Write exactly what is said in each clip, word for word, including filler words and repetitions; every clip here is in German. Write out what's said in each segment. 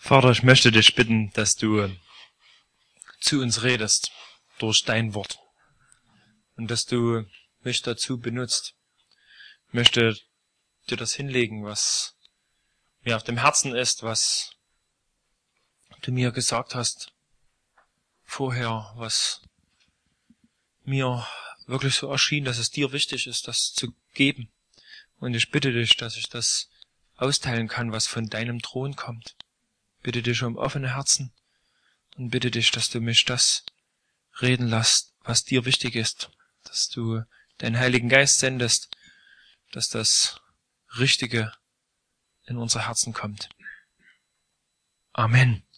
Vater, ich möchte dich bitten, dass du zu uns redest durch dein Wort und dass du mich dazu benutzt. Ich möchte dir das hinlegen, was mir auf dem Herzen ist, was du mir gesagt hast vorher, was mir wirklich so erschien, dass es dir wichtig ist, das zu geben. Und ich bitte dich, dass ich das austeilen kann, was von deinem Thron kommt. Bitte dich um offene Herzen und bitte dich, dass du mich das reden lässt, was dir wichtig ist, dass du deinen Heiligen Geist sendest, dass das Richtige in unser Herzen kommt. Amen.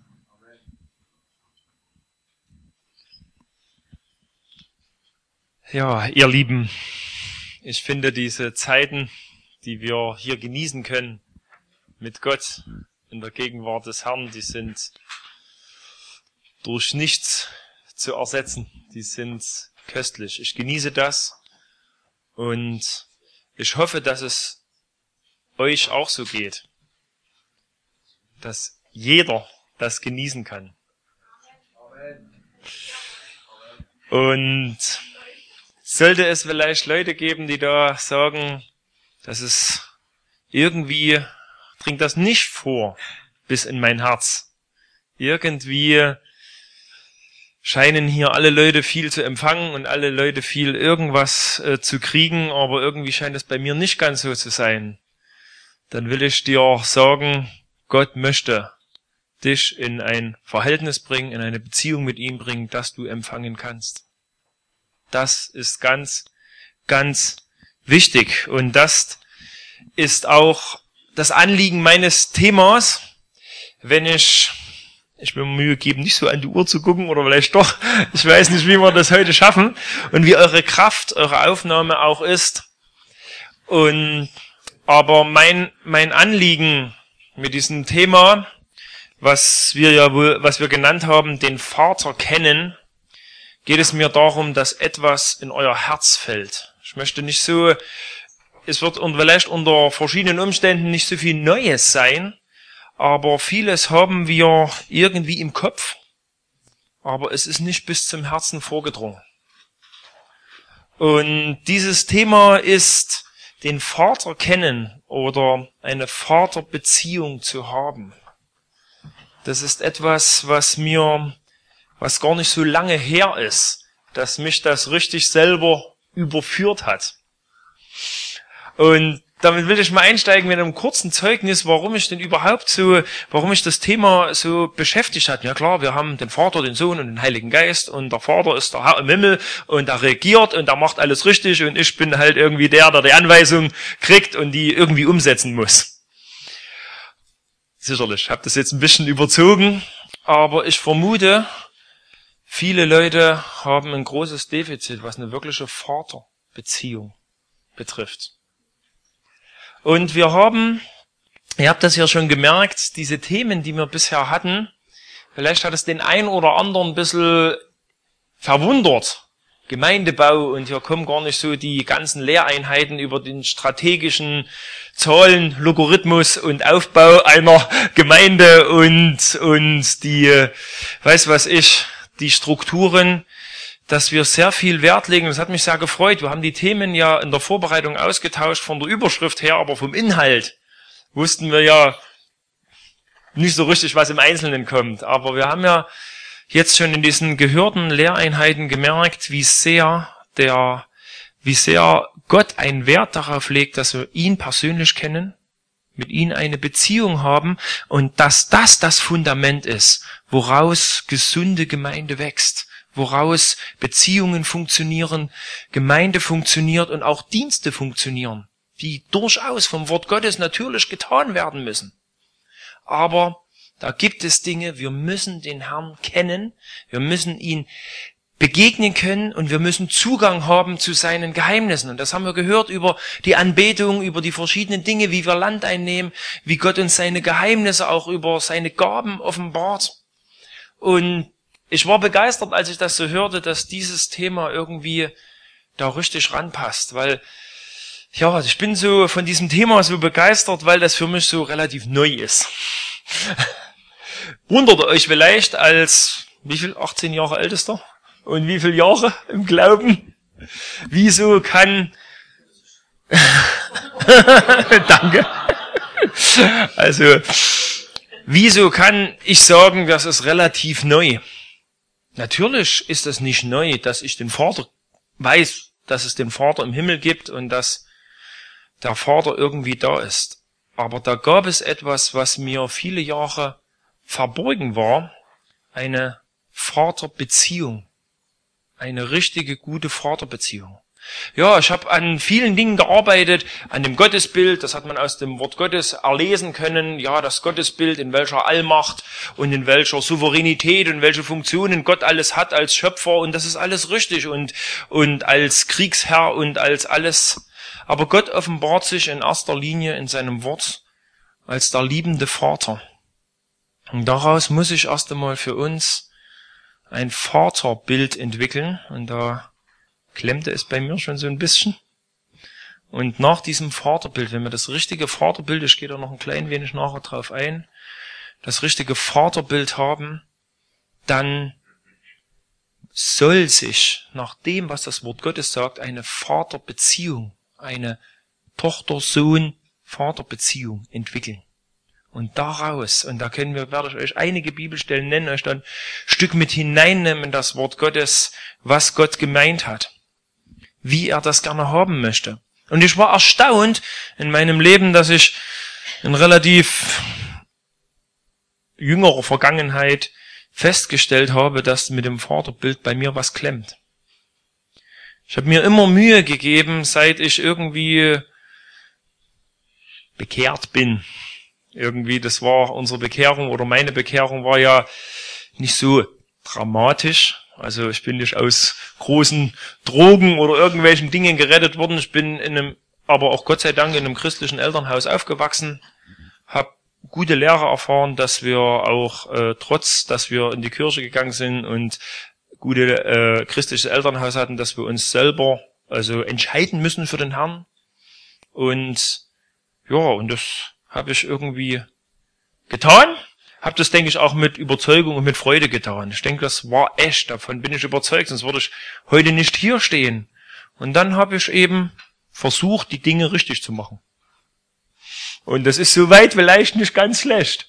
Ja, ihr Lieben, ich finde diese Zeiten, die wir hier genießen können mit Gott in der Gegenwart des Herrn, die sind durch nichts zu ersetzen. Die sind köstlich. Ich genieße das und ich hoffe, dass es euch auch so geht, dass jeder das genießen kann. Und sollte es vielleicht Leute geben, die da sagen, dass es irgendwie dringt das nicht vor bis in mein Herz. Irgendwie scheinen hier alle Leute viel zu empfangen und alle Leute viel irgendwas äh, zu kriegen, aber irgendwie scheint es bei mir nicht ganz so zu sein. Dann will ich dir sagen, Gott möchte dich in ein Verhältnis bringen, in eine Beziehung mit ihm bringen, dass du empfangen kannst. Das ist ganz, ganz wichtig und das ist auch das Anliegen meines Themas, wenn ich, ich will mir Mühe geben, nicht so an die Uhr zu gucken oder vielleicht doch, ich weiß nicht, wie wir das heute schaffen und wie eure Kraft, eure Aufnahme auch ist. Und, aber mein, mein Anliegen mit diesem Thema, was wir ja wohl, was wir genannt haben, den Vater kennen, geht es mir darum, dass etwas in euer Herz fällt. Ich möchte nicht so, es wird vielleicht unter verschiedenen Umständen nicht so viel Neues sein, aber vieles haben wir irgendwie im Kopf, aber es ist nicht bis zum Herzen vorgedrungen. Und dieses Thema ist, den Vater kennen oder eine Vaterbeziehung zu haben. Das ist etwas, was mir, was gar nicht so lange her ist, dass mich das richtig selber überführt hat. Und damit will ich mal einsteigen mit einem kurzen Zeugnis, warum ich denn überhaupt so, warum mich das Thema so beschäftigt hat. Ja klar, wir haben den Vater, den Sohn und den Heiligen Geist und der Vater ist der Herr im Himmel und er regiert und er macht alles richtig und ich bin halt irgendwie der, der die Anweisung kriegt und die irgendwie umsetzen muss. Sicherlich, ich habe das jetzt ein bisschen überzogen, aber ich vermute, viele Leute haben ein großes Defizit, was eine wirkliche Vaterbeziehung betrifft. Und wir haben, ihr habt das ja schon gemerkt, diese Themen, die wir bisher hatten, vielleicht hat es den einen oder anderen ein bisschen verwundert. Gemeindebau und hier kommen gar nicht so die ganzen Lehreinheiten über den strategischen Zahlen, Logarithmus und Aufbau einer Gemeinde und, und die, weiß was ich, die Strukturen, dass wir sehr viel Wert legen. Das hat mich sehr gefreut. Wir haben die Themen ja in der Vorbereitung ausgetauscht von der Überschrift her, aber vom Inhalt wussten wir ja nicht so richtig, was im Einzelnen kommt. Aber wir haben ja jetzt schon in diesen gehörten Lehreinheiten gemerkt, wie sehr der, wie sehr Gott einen Wert darauf legt, dass wir ihn persönlich kennen, mit ihm eine Beziehung haben und dass das das Fundament ist, woraus gesunde Gemeinde wächst. Woraus Beziehungen funktionieren, Gemeinde funktioniert und auch Dienste funktionieren, die durchaus vom Wort Gottes natürlich getan werden müssen. Aber da gibt es Dinge, wir müssen den Herrn kennen, wir müssen ihn begegnen können und wir müssen Zugang haben zu seinen Geheimnissen. Und das haben wir gehört über die Anbetung, über die verschiedenen Dinge, wie wir Land einnehmen, wie Gott uns seine Geheimnisse auch über seine Gaben offenbart. Und ich war begeistert, als ich das so hörte, dass dieses Thema irgendwie da richtig ranpasst, weil, ja, ich bin so von diesem Thema so begeistert, weil das für mich so relativ neu ist. wundert ihr euch vielleicht als, wie viel, achtzehn Jahre ältester? Und wie viele Jahre im Glauben? Wieso kann, danke. Also, wieso kann ich sagen, das ist relativ neu? Natürlich ist es nicht neu, dass ich den Vater weiß, dass es den Vater im Himmel gibt und dass der Vater irgendwie da ist. Aber da gab es etwas, was mir viele Jahre verborgen war, eine Vaterbeziehung, eine richtige gute Vaterbeziehung. Ja, ich habe an vielen Dingen gearbeitet, an dem Gottesbild, das hat man aus dem Wort Gottes erlesen können, ja, das Gottesbild, in welcher Allmacht und in welcher Souveränität und welche Funktionen Gott alles hat als Schöpfer, und das ist alles richtig, und und als Kriegsherr und als alles. Aber Gott offenbart sich in erster Linie in seinem Wort als der liebende Vater. Und daraus muss ich erst einmal für uns ein Vaterbild entwickeln, und da klemmte es bei mir schon so ein bisschen. Und nach diesem Vaterbild, wenn wir das richtige Vaterbild, ich gehe da noch ein klein wenig nachher drauf ein, das richtige Vaterbild haben, dann soll sich nach dem, was das Wort Gottes sagt, eine Vaterbeziehung, eine Tochter-Sohn-Vaterbeziehung entwickeln. Und daraus, und da können wir, werde ich euch einige Bibelstellen nennen, euch dann ein Stück mit hineinnehmen in das Wort Gottes, was Gott gemeint hat, wie er das gerne haben möchte. Und ich war erstaunt in meinem Leben, dass ich in relativ jüngerer Vergangenheit festgestellt habe, dass mit dem Vaterbild bei mir was klemmt. Ich habe mir immer Mühe gegeben, seit ich irgendwie bekehrt bin. Irgendwie, das war unsere Bekehrung oder meine Bekehrung war ja nicht so dramatisch. Also ich bin nicht aus großen Drogen oder irgendwelchen Dingen gerettet worden. Ich bin in einem, aber auch Gott sei Dank in einem christlichen Elternhaus aufgewachsen, habe gute Lehre erfahren, dass wir auch äh, trotz, dass wir in die Kirche gegangen sind und gute äh, christliches Elternhaus hatten, dass wir uns selber also entscheiden müssen für den Herrn. Und ja, und das habe ich irgendwie getan. Habe das, denke ich, auch mit Überzeugung und mit Freude getan. Ich denke, das war echt, davon bin ich überzeugt, sonst würde ich heute nicht hier stehen. Und dann habe ich eben versucht, die Dinge richtig zu machen. Und das ist soweit vielleicht nicht ganz schlecht.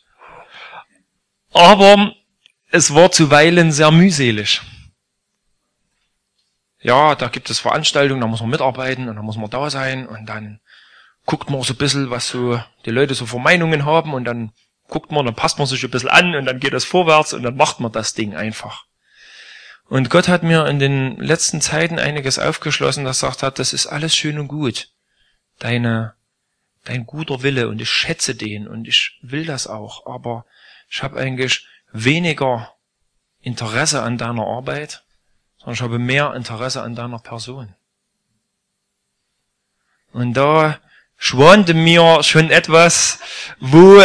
Aber es war zuweilen sehr mühselig. Ja, da gibt es Veranstaltungen, da muss man mitarbeiten und da muss man da sein und dann guckt man so ein bisschen, was so die Leute so für Meinungen haben, und dann guckt man, dann passt man sich ein bisschen an und dann geht das vorwärts und dann macht man das Ding einfach. Und Gott hat mir in den letzten Zeiten einiges aufgeschlossen, das sagt hat, das ist alles schön und gut. Deine, dein guter Wille, und ich schätze den und ich will das auch, aber ich habe eigentlich weniger Interesse an deiner Arbeit, sondern ich habe mehr Interesse an deiner Person. Und da schwante mir schon etwas, wo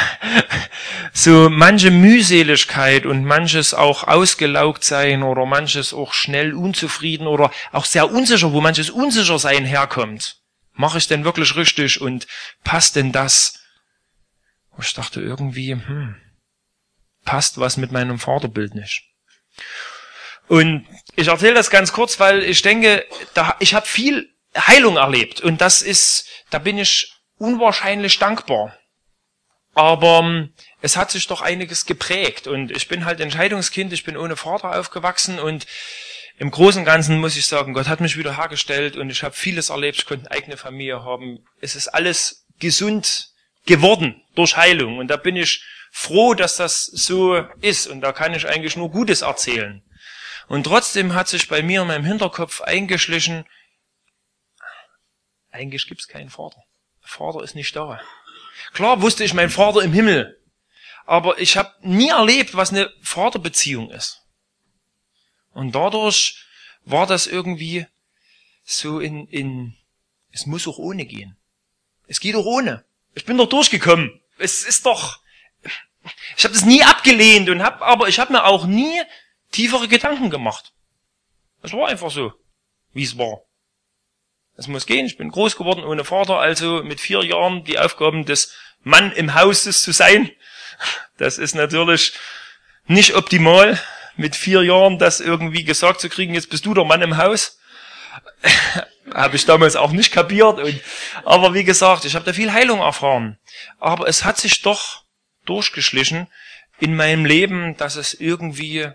so manche Mühseligkeit und manches auch ausgelaugt sein oder manches auch schnell unzufrieden oder auch sehr unsicher, wo manches Unsichersein herkommt. Mache ich denn wirklich richtig und passt denn das? Und ich dachte irgendwie, hm, passt was mit meinem Vaterbild nicht. Und ich erzähle das ganz kurz, weil ich denke, da, ich habe viel Heilung erlebt und das ist, da bin ich unwahrscheinlich dankbar. Aber um, es hat sich doch einiges geprägt und ich bin halt Entscheidungskind, ich bin ohne Vater aufgewachsen und im Großen und Ganzen muss ich sagen, Gott hat mich wieder hergestellt und ich habe vieles erlebt, ich konnte eine eigene Familie haben. Es ist alles gesund geworden durch Heilung und da bin ich froh, dass das so ist und da kann ich eigentlich nur Gutes erzählen. Und trotzdem hat sich bei mir in meinem Hinterkopf eingeschlichen, eigentlich gibt's keinen Vater. Der Vater ist nicht da. Klar wusste ich, mein Vater im Himmel, aber ich habe nie erlebt, was eine Vaterbeziehung ist. Und dadurch war das irgendwie so in, in, es muss auch ohne gehen. Es geht auch ohne. Ich bin doch durchgekommen. Es ist doch, ich habe das nie abgelehnt und hab, aber ich habe mir auch nie tiefere Gedanken gemacht. Es war einfach so, wie es war. Es muss gehen, ich bin groß geworden ohne Vater, also mit vier Jahren die Aufgaben des Mann im Hauses zu sein, Das ist natürlich nicht optimal, mit vier Jahren das irgendwie gesagt zu kriegen, jetzt bist du der Mann im Haus. Habe ich damals auch nicht kapiert. Und, aber wie gesagt, ich habe da viel Heilung erfahren. Aber es hat sich doch durchgeschlichen in meinem Leben, dass es irgendwie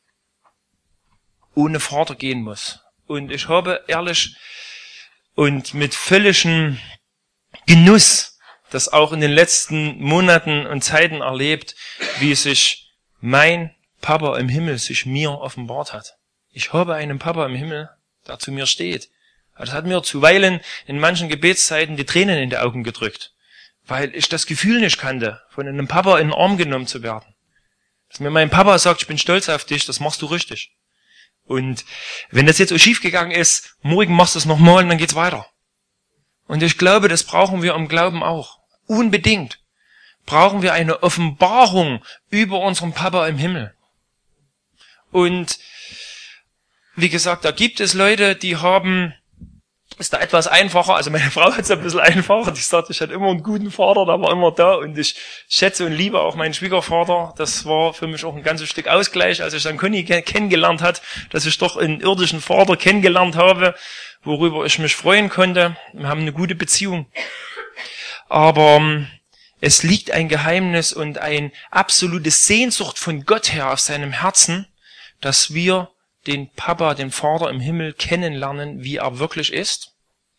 ohne Vater gehen muss. Und ich habe ehrlich und mit völligem Genuss das auch in den letzten Monaten und Zeiten erlebt, wie sich mein Papa im Himmel sich mir offenbart hat. Ich habe einen Papa im Himmel, der zu mir steht. Das hat mir zuweilen in manchen Gebetszeiten die Tränen in die Augen gedrückt, weil ich das Gefühl nicht kannte, von einem Papa in den Arm genommen zu werden. Dass mir mein Papa sagt, ich bin stolz auf dich, das machst du richtig. Und wenn das jetzt so schief gegangen ist, morgen machst du es nochmal und dann geht's weiter. Und ich glaube, das brauchen wir im Glauben auch. Unbedingt brauchen wir eine Offenbarung über unseren Papa im Himmel. Und wie gesagt, da gibt es Leute, die haben, ist da etwas einfacher, also meine Frau hat es ein bisschen einfacher, die sagt, ich hatte immer einen guten Vater, der war immer da und ich schätze und liebe auch meinen Schwiegervater. Das war für mich auch ein ganzes Stück Ausgleich, als ich dann Conny kennengelernt hat, dass ich doch einen irdischen Vater kennengelernt habe, worüber ich mich freuen konnte. Wir haben eine gute Beziehung. Aber es liegt ein Geheimnis und eine absolute Sehnsucht von Gott her auf seinem Herzen, dass wir den Papa, den Vater im Himmel kennenlernen, wie er wirklich ist.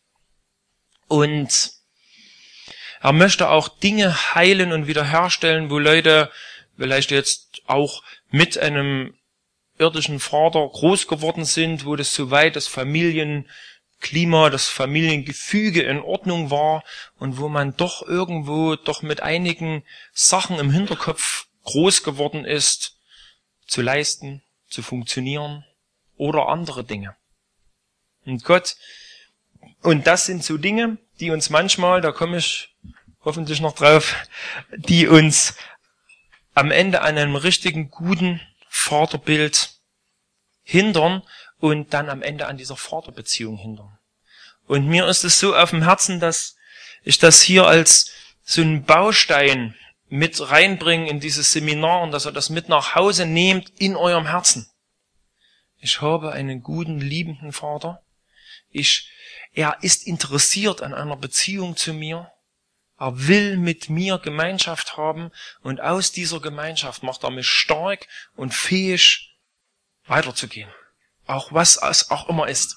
Und er möchte auch Dinge heilen und wiederherstellen, wo Leute vielleicht jetzt auch mit einem irdischen Vater groß geworden sind, wo das soweit das Familienklima, das Familiengefüge in Ordnung war und wo man doch irgendwo doch mit einigen Sachen im Hinterkopf groß geworden ist, zu leisten, zu funktionieren oder andere Dinge. Und Gott, und das sind so Dinge, die uns manchmal, da komme ich hoffentlich noch drauf, die uns am Ende an einem richtigen, guten Vaterbild hindern und dann am Ende an dieser Vaterbeziehung hindern. Und mir ist es so auf dem Herzen, dass ich das hier als so einen Baustein mit reinbringe in dieses Seminar und dass ihr das mit nach Hause nehmt in eurem Herzen. Ich habe einen guten, liebenden Vater. Ich, er ist interessiert an einer Beziehung zu mir. Er will mit mir Gemeinschaft haben und aus dieser Gemeinschaft macht er mich stark und fähig, weiterzugehen. Auch was es auch immer ist.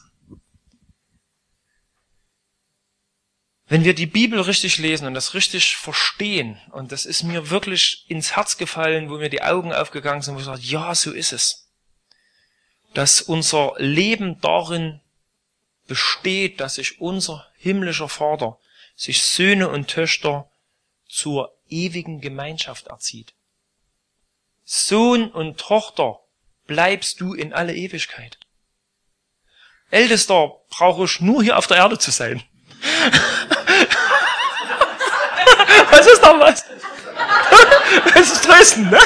Wenn wir die Bibel richtig lesen und das richtig verstehen, und das ist mir wirklich ins Herz gefallen, wo mir die Augen aufgegangen sind, wo ich sage, ja, so ist es. Dass unser Leben darin besteht, dass sich unser himmlischer Vater, sich Söhne und Töchter zur ewigen Gemeinschaft erzieht. Sohn und Tochter bleibst du in alle Ewigkeit. Ältester brauche ich nur hier auf der Erde zu sein. Was ist da was? Das ist trösten, ne?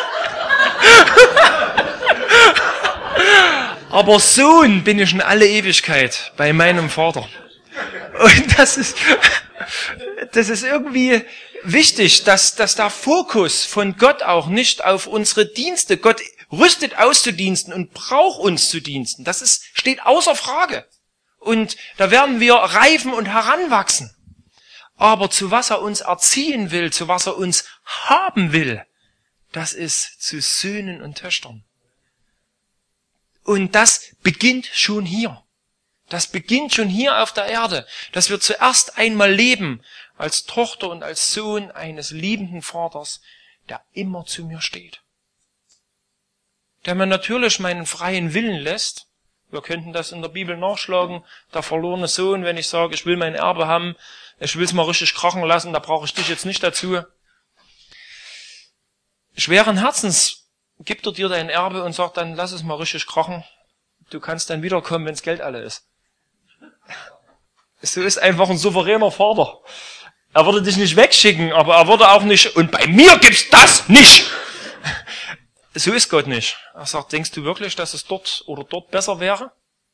Aber Sohn bin ich in alle Ewigkeit bei meinem Vater. Und das ist, das ist irgendwie wichtig, dass, dass der Fokus von Gott auch nicht auf unsere Dienste, Gott rüstet aus zu Diensten und braucht uns zu Diensten. Das ist, steht außer Frage. Und da werden wir reifen und heranwachsen. Aber zu was er uns erziehen will, zu was er uns haben will, das ist zu Söhnen und Töchtern. Und das beginnt schon hier. Das beginnt schon hier auf der Erde, dass wir zuerst einmal leben als Tochter und als Sohn eines liebenden Vaters, der immer zu mir steht. Der mir natürlich meinen freien Willen lässt. Wir könnten das in der Bibel nachschlagen. Der verlorene Sohn, wenn ich sage, ich will mein Erbe haben, ich will es mal richtig krachen lassen, da brauche ich dich jetzt nicht dazu. Schweren Herzens gibt er dir dein Erbe und sagt dann, lass es mal richtig krachen. Du kannst dann wiederkommen, wenns Geld alle ist. So ist einfach ein souveräner Vater. Er würde dich nicht wegschicken, aber er würde auch nicht, und bei mir gibt's das nicht. So ist Gott nicht. Er sagt, denkst du wirklich, dass es dort oder dort besser wäre?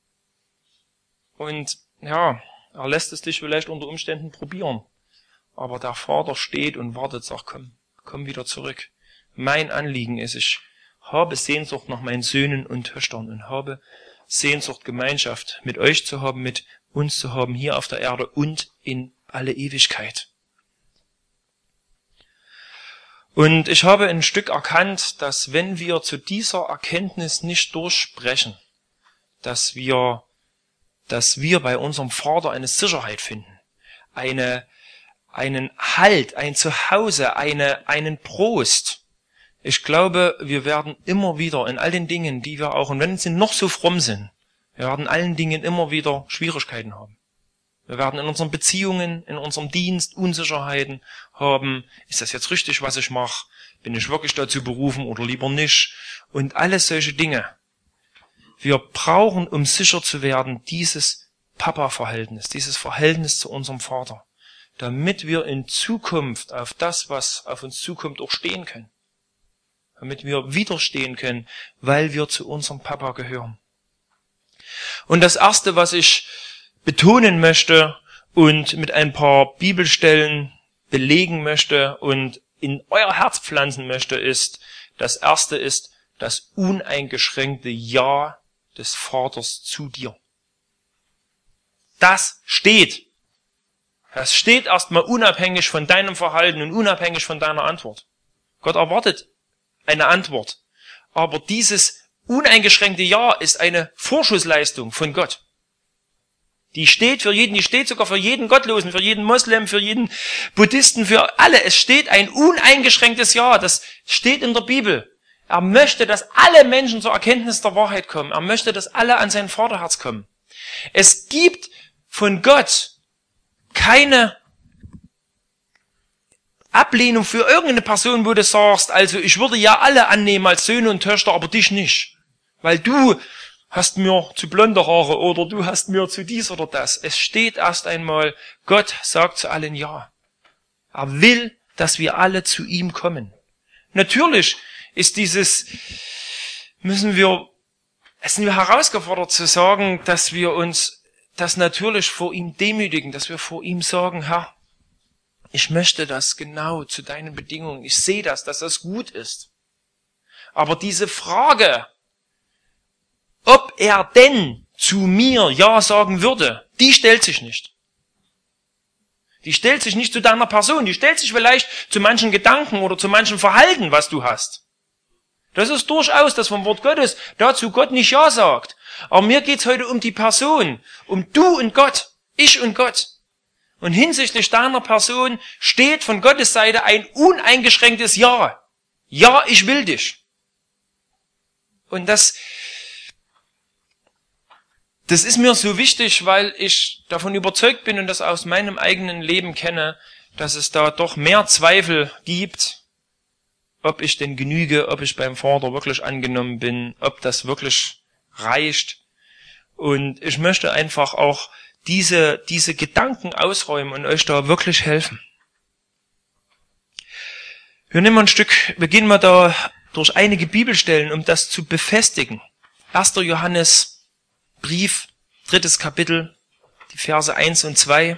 Und ja, er lässt es dich vielleicht unter Umständen probieren. Aber der Vater steht und wartet, sagt, komm, komm wieder zurück. mein Anliegen ist, ich habe Sehnsucht nach meinen Söhnen und Töchtern und habe Sehnsucht, Gemeinschaft mit euch zu haben, mit uns zu haben, hier auf der Erde und in alle Ewigkeit. Und ich habe ein Stück erkannt, dass wenn wir zu dieser Erkenntnis nicht durchsprechen, dass wir, dass wir bei unserem Vater eine Sicherheit finden, eine, einen Halt, ein Zuhause, eine, einen Trost. Ich glaube, wir werden immer wieder in all den Dingen, die wir auch, und wenn sie noch so fromm sind, wir werden in allen Dingen immer wieder Schwierigkeiten haben. Wir werden in unseren Beziehungen, in unserem Dienst Unsicherheiten haben. Ist das jetzt richtig, was ich mache? Bin ich wirklich dazu berufen oder lieber nicht? Und alles solche Dinge. Wir brauchen, um sicher zu werden, dieses Papa-Verhältnis, dieses Verhältnis zu unserem Vater, damit wir in Zukunft auf das, was auf uns zukommt, auch stehen können. Damit wir widerstehen können, weil wir zu unserem Papa gehören. Und das Erste, was ich betonen möchte und mit ein paar Bibelstellen belegen möchte und in euer Herz pflanzen möchte, ist, das Erste ist das uneingeschränkte Ja des Vaters zu dir. Das steht. Das steht erstmal unabhängig von deinem Verhalten und unabhängig von deiner Antwort. Gott erwartet eine Antwort. Aber dieses uneingeschränkte Ja ist eine Vorschussleistung von Gott. Die steht für jeden, die steht sogar für jeden Gottlosen, für jeden Moslem, für jeden Buddhisten, für alle. Es steht ein uneingeschränktes Ja. Das steht in der Bibel. Er möchte, dass alle Menschen zur Erkenntnis der Wahrheit kommen. Er möchte, dass alle an sein Vaterherz kommen. Es gibt von Gott keine Ablehnung für irgendeine Person, wo du sagst, also ich würde ja alle annehmen als Söhne und Töchter, aber dich nicht. Weil du hast mir zu blonde Haare oder du hast mir zu dies oder das. Es steht erst einmal, Gott sagt zu allen Ja. Er will, dass wir alle zu ihm kommen. Natürlich ist dieses, müssen wir, es sind wir herausgefordert zu sagen, dass wir uns das natürlich vor ihm demütigen, dass wir vor ihm sagen, Herr, ich möchte das genau zu deinen Bedingungen. Ich sehe das, dass das gut ist. Aber diese Frage, ob er denn zu mir Ja sagen würde, die stellt sich nicht. Die stellt sich nicht zu deiner Person, die stellt sich vielleicht zu manchen Gedanken oder zu manchen Verhalten, was du hast. Das ist durchaus, dass vom Wort Gottes dazu Gott nicht Ja sagt. Aber mir geht's heute um die Person, um du und Gott, ich und Gott. Und hinsichtlich deiner Person steht von Gottes Seite ein uneingeschränktes Ja. Ja, ich will dich. Und das, das ist mir so wichtig, weil ich davon überzeugt bin und das aus meinem eigenen Leben kenne, dass es da doch mehr Zweifel gibt, ob ich denn genüge, ob ich beim Vater wirklich angenommen bin, ob das wirklich reicht. Und ich möchte einfach auch diese, diese Gedanken ausräumen und euch da wirklich helfen. Wir nehmen mal ein Stück, wir gehen mal da durch einige Bibelstellen, um das zu befestigen. erster Johannes Brief, drittes Kapitel, die Verse eins und zwei.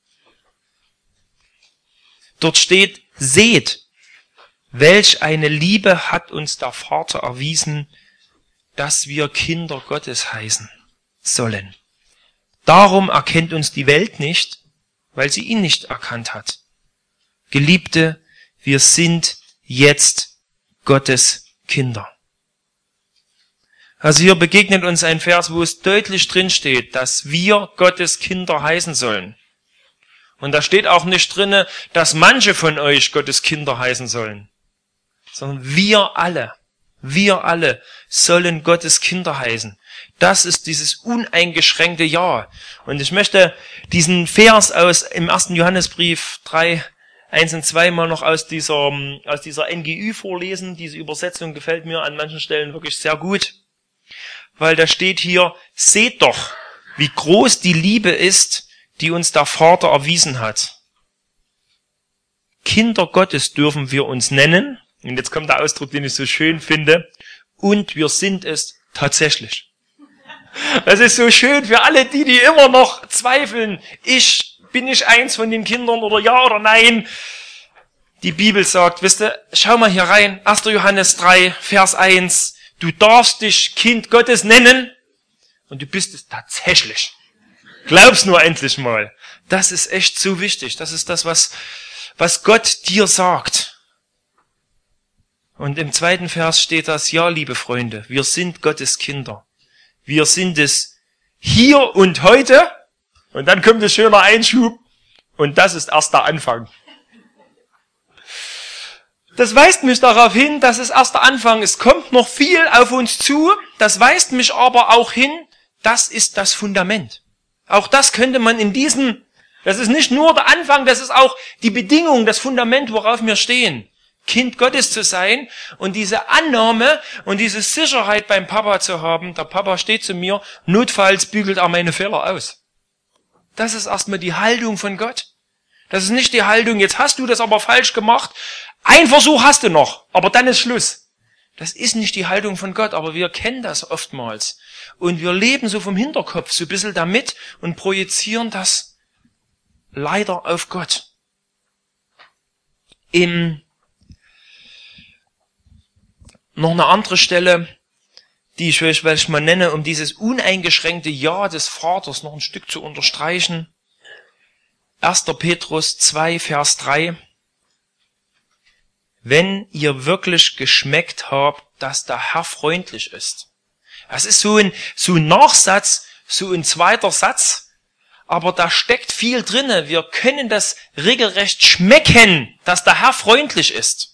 Dort steht, seht, welch eine Liebe hat uns der Vater erwiesen, dass wir Kinder Gottes heißen sollen. Darum erkennt uns die Welt nicht, weil sie ihn nicht erkannt hat. Geliebte, wir sind jetzt Gottes Kinder. Also hier begegnet uns ein Vers, wo es deutlich drin steht, dass wir Gottes Kinder heißen sollen. Und da steht auch nicht drinne, dass manche von euch Gottes Kinder heißen sollen, sondern wir alle, wir alle sollen Gottes Kinder heißen. Das ist dieses uneingeschränkte Ja. Und ich möchte diesen Vers aus im ersten Johannesbrief drei, eins und zwei mal noch aus dieser, aus dieser N G Ü vorlesen. Diese Übersetzung gefällt mir an manchen Stellen wirklich sehr gut. Weil da steht hier, seht doch, wie groß die Liebe ist, die uns der Vater erwiesen hat. Kinder Gottes dürfen wir uns nennen. Und jetzt kommt der Ausdruck, den ich so schön finde. Und wir sind es tatsächlich. Das ist so schön für alle die, die immer noch zweifeln. Ich, bin ich eins von den Kindern oder ja oder nein? Die Bibel sagt, wisst ihr, schau mal hier rein, erster Johannes drei, Vers eins, du darfst dich Kind Gottes nennen und du bist es tatsächlich. Glaub's nur endlich mal. Das ist echt so wichtig. Das ist das, was, was Gott dir sagt. Und im zweiten Vers steht das, ja, liebe Freunde, wir sind Gottes Kinder. Wir sind es hier und heute. Und dann kommt ein schöner Einschub. Und das ist erst der Anfang. Das weist mich darauf hin, dass es erst der Anfang ist. Es kommt noch viel auf uns zu. Das weist mich aber auch hin, das ist das Fundament. Auch das könnte man in diesem, das ist nicht nur der Anfang, das ist auch die Bedingung, das Fundament, worauf wir stehen. Kind Gottes zu sein und diese Annahme und diese Sicherheit beim Papa zu haben. Der Papa steht zu mir, notfalls bügelt er meine Fehler aus. Das ist erstmal die Haltung von Gott. Das ist nicht die Haltung, jetzt hast du das aber falsch gemacht. Ein Versuch hast du noch, aber dann ist Schluss. Das ist nicht die Haltung von Gott, aber wir kennen das oftmals. Und wir leben so vom Hinterkopf so ein bisschen damit und projizieren das leider auf Gott. In noch eine andere Stelle, die ich euch mal nenne, um dieses uneingeschränkte Ja des Vaters noch ein Stück zu unterstreichen. erster Petrus zwei, Vers drei. Wenn ihr wirklich geschmeckt habt, dass der Herr freundlich ist. Das ist so ein, so ein Nachsatz, so ein zweiter Satz, aber da steckt viel drinne. Wir können das regelrecht schmecken, dass der Herr freundlich ist.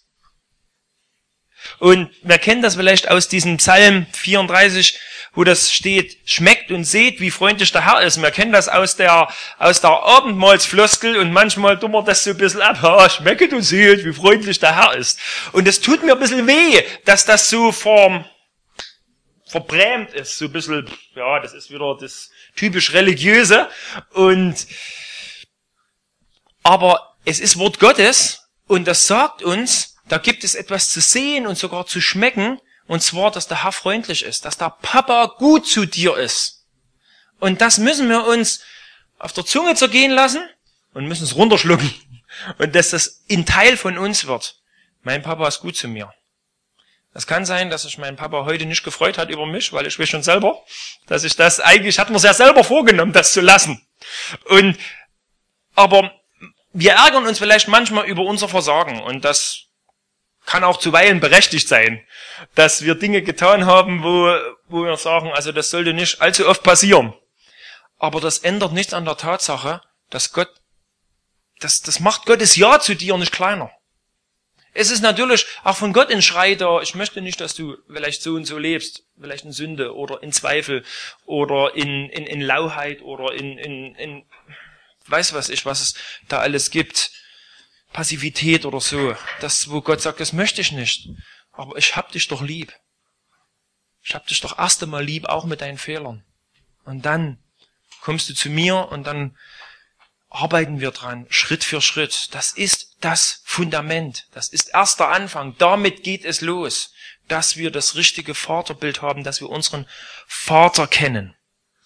Und wir kennen das vielleicht aus diesem Psalm vierunddreißig, wo das steht, schmeckt und seht, wie freundlich der Herr ist. Wir kennen das aus der, aus der Abendmahlsfloskel und manchmal tun wir das so ein bisschen ab. Ha, schmeckt und seht, wie freundlich der Herr ist. Und es tut mir ein bisschen weh, dass das so ver, verbrämt ist. So ein bisschen, ja, das ist wieder das typisch Religiöse. Und, aber es ist Wort Gottes und das sagt uns, da gibt es etwas zu sehen und sogar zu schmecken, und zwar, dass der Herr freundlich ist, dass der Papa gut zu dir ist. Und das müssen wir uns auf der Zunge zergehen lassen und müssen es runterschlucken. Und dass das ein Teil von uns wird. Mein Papa ist gut zu mir. Das kann sein, dass sich mein Papa heute nicht gefreut hat über mich, weil ich weiß schon selber, dass ich das eigentlich, hat man sich ja selber vorgenommen, das zu lassen. Und, aber wir ärgern uns vielleicht manchmal über unser Versagen und das kann auch zuweilen berechtigt sein, dass wir Dinge getan haben, wo, wo wir sagen, also das sollte nicht allzu oft passieren. Aber das ändert nichts an der Tatsache, dass Gott, das, das macht Gottes Ja zu dir nicht kleiner. Es ist natürlich auch von Gott ein Schrei da, ich möchte nicht, dass du vielleicht so und so lebst, vielleicht in Sünde oder in Zweifel oder in, in, in Lauheit oder in, in, in, weiß was ich, was es da alles gibt. Passivität oder so, das, wo Gott sagt, das möchte ich nicht, aber ich hab dich doch lieb. Ich hab dich doch erst einmal lieb, auch mit deinen Fehlern. Und dann kommst du zu mir und dann arbeiten wir dran, Schritt für Schritt. Das ist das Fundament, das ist erst der Anfang, damit geht es los, dass wir das richtige Vaterbild haben, dass wir unseren Vater kennen.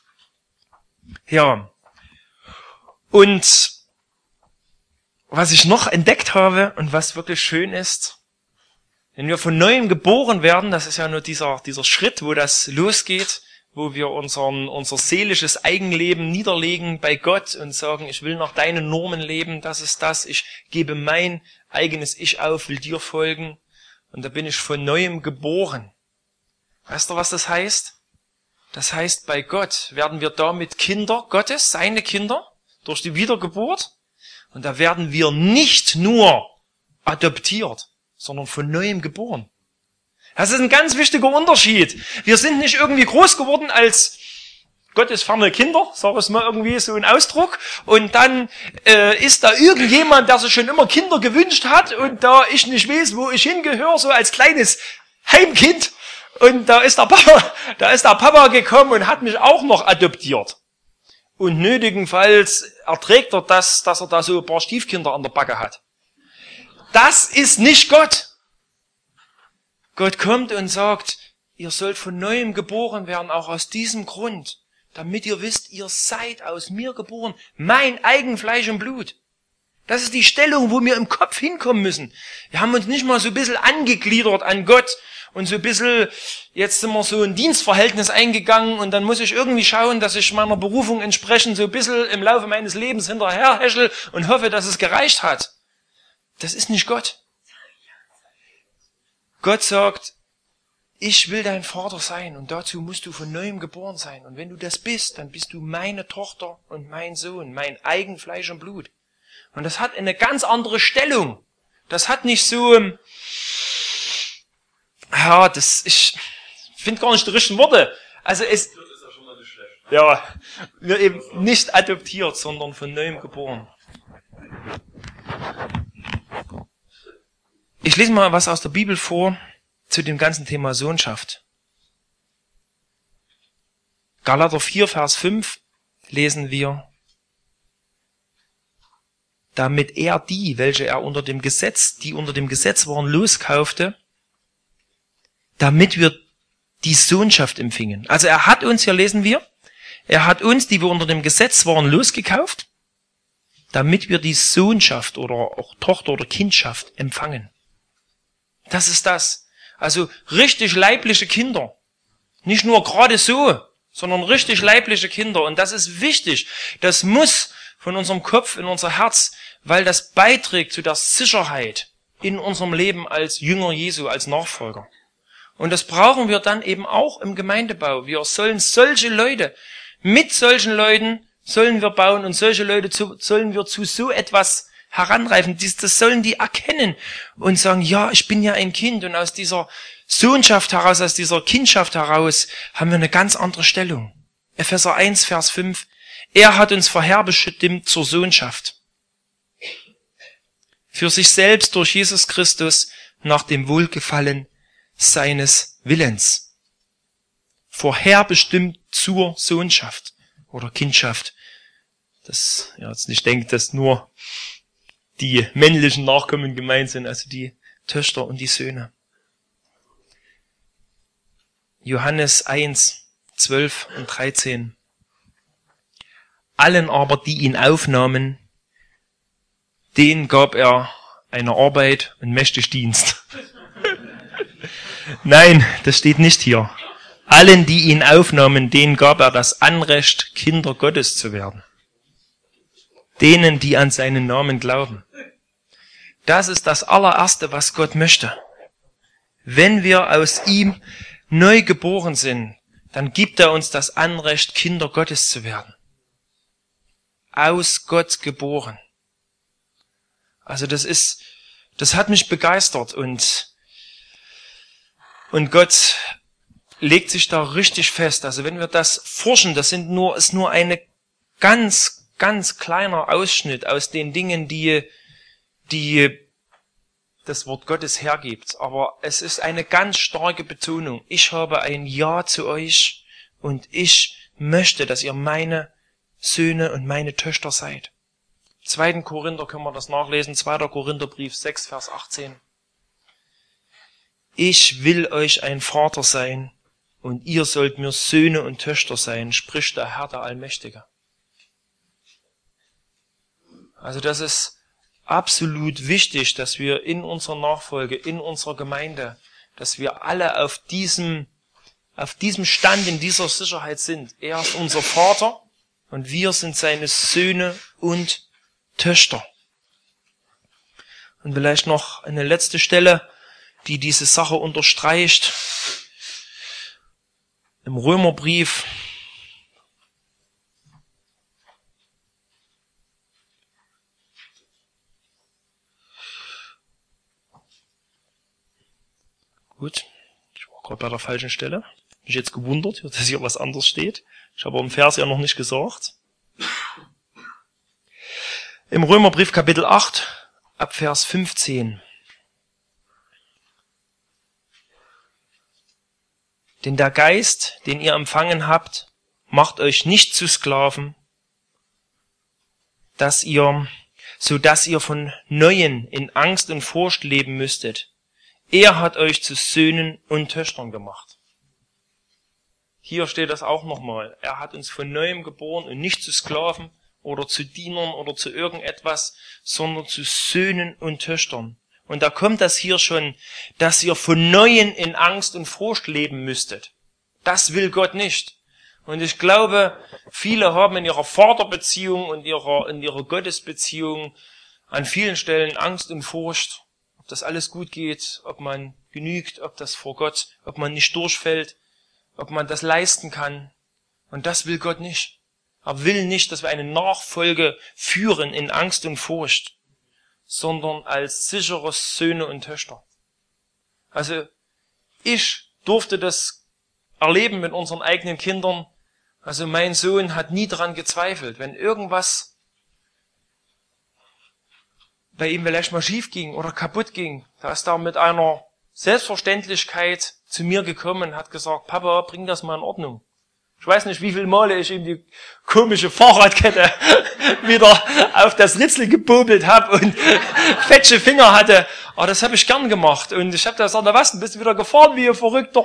Ja, und was ich noch entdeckt habe und was wirklich schön ist, wenn wir von Neuem geboren werden, das ist ja nur dieser, dieser Schritt, wo das losgeht, wo wir unseren, unser seelisches Eigenleben niederlegen bei Gott und sagen, ich will nach deinen Normen leben, das ist das, ich gebe mein eigenes Ich auf, will dir folgen und da bin ich von Neuem geboren. Weißt du, was das heißt? Das heißt, bei Gott werden wir damit Kinder Gottes, seine Kinder, durch die Wiedergeburt. Und da werden wir nicht nur adoptiert, sondern von Neuem geboren. Das ist ein ganz wichtiger Unterschied. Wir sind nicht irgendwie groß geworden als gottesferne Kinder, sag ich mal irgendwie so ein Ausdruck. Und dann äh, ist da irgendjemand, der sich schon immer Kinder gewünscht hat und da ich nicht weiß, wo ich hingehöre, so als kleines Heimkind. Und da ist der Papa, da ist der Papa gekommen und hat mich auch noch adoptiert. Und nötigenfalls erträgt er das, dass er da so ein paar Stiefkinder an der Backe hat. Das ist nicht Gott. Gott kommt und sagt, ihr sollt von Neuem geboren werden, auch aus diesem Grund, damit ihr wisst, ihr seid aus mir geboren, mein eigen Fleisch und Blut. Das ist die Stellung, wo wir im Kopf hinkommen müssen. Wir haben uns nicht mal so ein bisschen angegliedert an Gott und so ein bisschen, jetzt sind wir so ein Dienstverhältnis eingegangen und dann muss ich irgendwie schauen, dass ich meiner Berufung entsprechend so ein bisschen im Laufe meines Lebens hinterherhäschel und hoffe, dass es gereicht hat. Das ist nicht Gott. Gott sagt, ich will dein Vater sein und dazu musst du von neuem geboren sein. Und wenn du das bist, dann bist du meine Tochter und mein Sohn, mein eigen Fleisch und Blut. Und das hat eine ganz andere Stellung. Das hat nicht so, ähm, ja, das, ich finde gar nicht die richtigen Worte. Also es, ja, wir eben nicht adoptiert, sondern von neuem geboren. Ich lese mal was aus der Bibel vor zu dem ganzen Thema Sohnschaft. Galater vier, Vers fünf lesen wir, damit er die, welche er unter dem Gesetz, die unter dem Gesetz waren, loskaufte, damit wir die Sohnschaft empfingen. Also er hat uns, hier lesen wir, er hat uns, die wir unter dem Gesetz waren, losgekauft, damit wir die Sohnschaft oder auch Tochter oder Kindschaft empfangen. Das ist das. Also richtig leibliche Kinder. Nicht nur gerade so, sondern richtig leibliche Kinder. Und das ist wichtig. Das muss von unserem Kopf in unser Herz, weil das beiträgt zu der Sicherheit in unserem Leben als Jünger Jesu, als Nachfolger. Und das brauchen wir dann eben auch im Gemeindebau. Wir sollen solche Leute, mit solchen Leuten sollen wir bauen und solche Leute zu, sollen wir zu so etwas heranreifen. Das sollen die erkennen und sagen, ja, ich bin ja ein Kind und aus dieser Sohnschaft heraus, aus dieser Kindschaft heraus haben wir eine ganz andere Stellung. Epheser eins, Vers fünf. Er hat uns vorherbestimmt zur Sohnschaft. Für sich selbst durch Jesus Christus nach dem Wohlgefallen seines Willens. Vorherbestimmt zur Sohnschaft oder Kindschaft. Dass ihr jetzt nicht denkt, dass nur die männlichen Nachkommen gemeint sind, also die Töchter und die Söhne. Johannes eins, zwölf und dreizehn. Allen aber, die ihn aufnahmen, denen gab er eine Arbeit und mächtig Dienst. Nein, das steht nicht hier. Allen, die ihn aufnahmen, denen gab er das Anrecht, Kinder Gottes zu werden. Denen, die an seinen Namen glauben. Das ist das allererste, was Gott möchte. Wenn wir aus ihm neu geboren sind, dann gibt er uns das Anrecht, Kinder Gottes zu werden. Aus Gott geboren. Also das ist, das hat mich begeistert und, und Gott legt sich da richtig fest. Also wenn wir das forschen, das sind nur, ist nur eine ganz, ganz kleiner Ausschnitt aus den Dingen, die, die das Wort Gottes hergibt. Aber es ist eine ganz starke Betonung. Ich habe ein Ja zu euch und ich möchte, dass ihr meine Söhne und meine Töchter seid. zweiter Korinther können wir das nachlesen, zweiter Korintherbrief sechs, Vers achtzehn. Ich will euch ein Vater sein und ihr sollt mir Söhne und Töchter sein, spricht der Herr, der Allmächtige. Also das ist absolut wichtig, dass wir in unserer Nachfolge, in unserer Gemeinde, dass wir alle auf diesem, auf diesem Stand, in dieser Sicherheit sind. Er ist unser Vater und wir sind seine Söhne und Töchter. Und vielleicht noch eine letzte Stelle, die diese Sache unterstreicht. Im Römerbrief Gut, ich war gerade bei der falschen Stelle. Mich jetzt gewundert, dass hier was anderes steht. Ich habe im Vers ja noch nicht gesagt. Im Römerbrief Kapitel acht, ab Vers fünfzehn. Denn der Geist, den ihr empfangen habt, macht euch nicht zu Sklaven, dass ihr, so dass ihr von Neuem in Angst und Furcht leben müsstet. Er hat euch zu Söhnen und Töchtern gemacht. Hier steht das auch nochmal. Er hat uns von Neuem geboren und nicht zu Sklaven oder zu Dienern oder zu irgendetwas, sondern zu Söhnen und Töchtern. Und da kommt das hier schon, dass ihr von Neuem in Angst und Furcht leben müsstet. Das will Gott nicht. Und ich glaube, viele haben in ihrer Vaterbeziehung und ihrer, in ihrer Gottesbeziehung an vielen Stellen Angst und Furcht, ob das alles gut geht, ob man genügt, ob das vor Gott, ob man nicht durchfällt, ob man das leisten kann. Und das will Gott nicht. Er will nicht, dass wir eine Nachfolge führen in Angst und Furcht, sondern als sichere Söhne und Töchter. Also ich durfte das erleben mit unseren eigenen Kindern. Also mein Sohn hat nie daran gezweifelt, wenn irgendwas bei ihm vielleicht mal schief ging oder kaputt ging, da ist er mit einer Selbstverständlichkeit zu mir gekommen und hat gesagt, Papa, bring das mal in Ordnung. Ich weiß nicht, wie viele Male ich ihm die komische Fahrradkette wieder auf das Ritzel gebobelt habe und fetsche Finger hatte. Aber das habe ich gern gemacht. Und ich habe da gesagt, na was, bist du wieder gefahren wie ein Verrückter?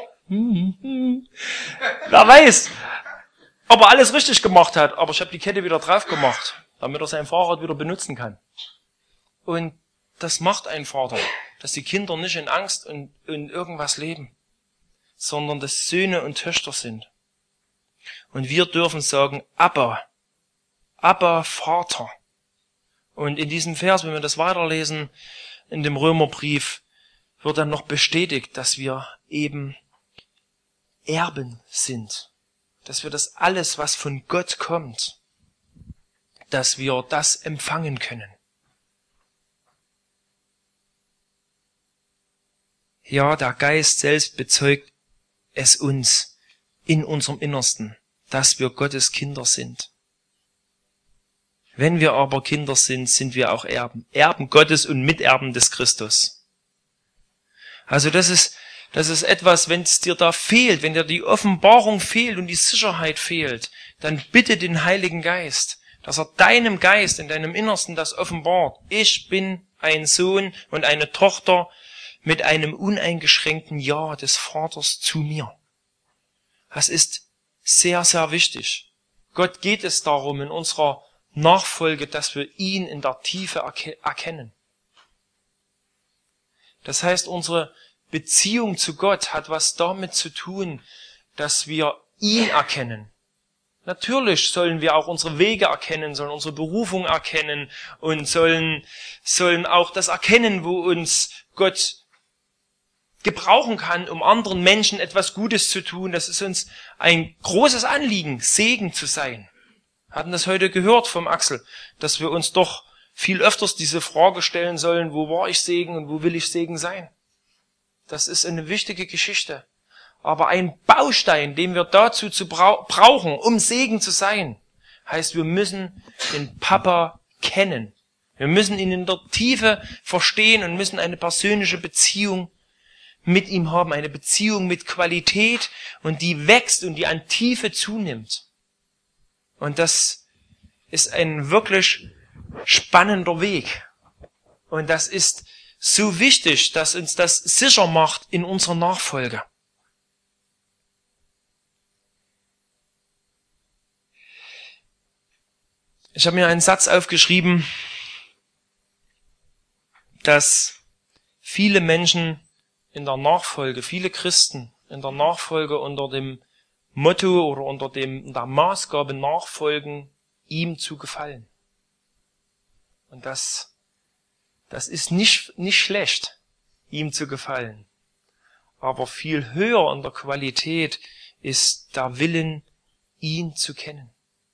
Wer weiß, ob er alles richtig gemacht hat. Aber ich habe die Kette wieder drauf gemacht, damit er sein Fahrrad wieder benutzen kann. Und das macht ein Vater, dass die Kinder nicht in Angst und in irgendwas leben, sondern dass Söhne und Töchter sind. Und wir dürfen sagen, Abba, Abba, Vater. Und in diesem Vers, wenn wir das weiterlesen, in dem Römerbrief, wird dann noch bestätigt, dass wir eben Erben sind. Dass wir das alles, was von Gott kommt, dass wir das empfangen können. Ja, der Geist selbst bezeugt es uns in unserem Innersten, dass wir Gottes Kinder sind. Wenn wir aber Kinder sind, sind wir auch Erben. Erben Gottes und Miterben des Christus. Also das ist, das ist etwas, wenn es dir da fehlt, wenn dir die Offenbarung fehlt und die Sicherheit fehlt, dann bitte den Heiligen Geist, dass er deinem Geist in deinem Innersten das offenbart. Ich bin ein Sohn und eine Tochter mit einem uneingeschränkten Ja des Vaters zu mir. Das ist sehr, sehr wichtig. Gott geht es darum in unserer Nachfolge, dass wir ihn in der Tiefe erkennen. Das heißt, unsere Beziehung zu Gott hat was damit zu tun, dass wir ihn erkennen. Natürlich sollen wir auch unsere Wege erkennen, sollen unsere Berufung erkennen und sollen, sollen auch das erkennen, wo uns Gott gebrauchen kann, um anderen Menschen etwas Gutes zu tun. Das ist uns ein großes Anliegen, Segen zu sein. Wir hatten das heute gehört vom Axel, dass wir uns doch viel öfters diese Frage stellen sollen, wo war ich Segen und wo will ich Segen sein? Das ist eine wichtige Geschichte. Aber ein Baustein, den wir dazu zu brau- brauchen, um Segen zu sein, heißt, wir müssen den Papa kennen. Wir müssen ihn in der Tiefe verstehen und müssen eine persönliche Beziehung mit ihm haben, eine Beziehung mit Qualität und die wächst und die an Tiefe zunimmt. Und das ist ein wirklich spannender Weg. Und das ist so wichtig, dass uns das sicher macht in unserer Nachfolge. Ich habe mir einen Satz aufgeschrieben, dass viele Menschen in der Nachfolge, viele Christen in der Nachfolge unter dem Motto oder unter dem, der Maßgabe nachfolgen, ihm zu gefallen. Und das, das ist nicht, nicht schlecht, ihm zu gefallen. Aber viel höher in der Qualität ist der Willen, ihn zu kennen.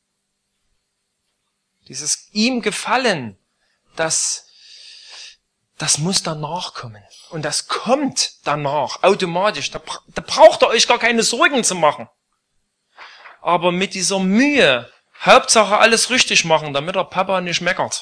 Dieses ihm gefallen, das, das muss danach kommen. Und das kommt danach, automatisch. Da, da braucht ihr euch gar keine Sorgen zu machen. Aber mit dieser Mühe, Hauptsache alles richtig machen, damit der Papa nicht meckert.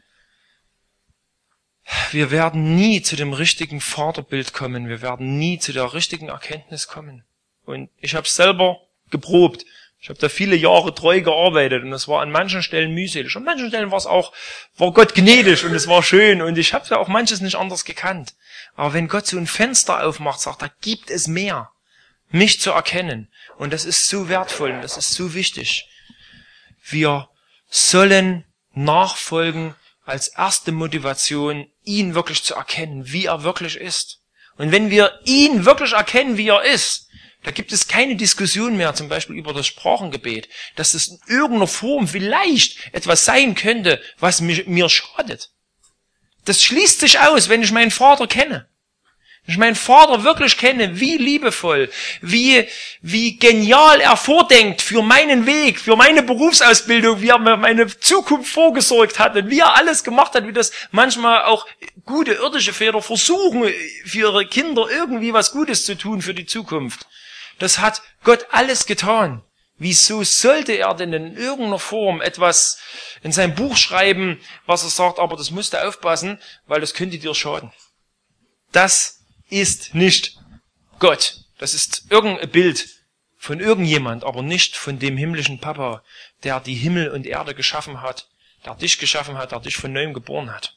Wir werden nie zu dem richtigen Vaterbild kommen. Wir werden nie zu der richtigen Erkenntnis kommen. Und ich habe es selber geprobt. Ich habe da viele Jahre treu gearbeitet und es war an manchen Stellen mühselig. An manchen Stellen war es auch, war Gott gnädig und es war schön und ich habe ja auch manches nicht anders gekannt. Aber wenn Gott so ein Fenster aufmacht, sagt, da gibt es mehr, mich zu erkennen. Und das ist so wertvoll und das ist so wichtig. Wir sollen nachfolgen als erste Motivation, ihn wirklich zu erkennen, wie er wirklich ist. Und wenn wir ihn wirklich erkennen, wie er ist, da gibt es keine Diskussion mehr, zum Beispiel über das Sprachengebet, dass es in irgendeiner Form vielleicht etwas sein könnte, was mich, mir schadet. Das schließt sich aus, wenn ich meinen Vater kenne. Wenn ich meinen Vater wirklich kenne, wie liebevoll, wie, wie genial er vordenkt für meinen Weg, für meine Berufsausbildung, wie er mir meine Zukunft vorgesorgt hat und wie er alles gemacht hat, wie das manchmal auch gute irdische Väter versuchen, für ihre Kinder irgendwie was Gutes zu tun für die Zukunft. Das hat Gott alles getan. Wieso sollte er denn in irgendeiner Form etwas in sein Buch schreiben, was er sagt, aber das musst du aufpassen, weil das könnte dir schaden. Das ist nicht Gott. Das ist irgendein Bild von irgendjemand, aber nicht von dem himmlischen Papa, der die Himmel und Erde geschaffen hat, der dich geschaffen hat, der dich von neuem geboren hat.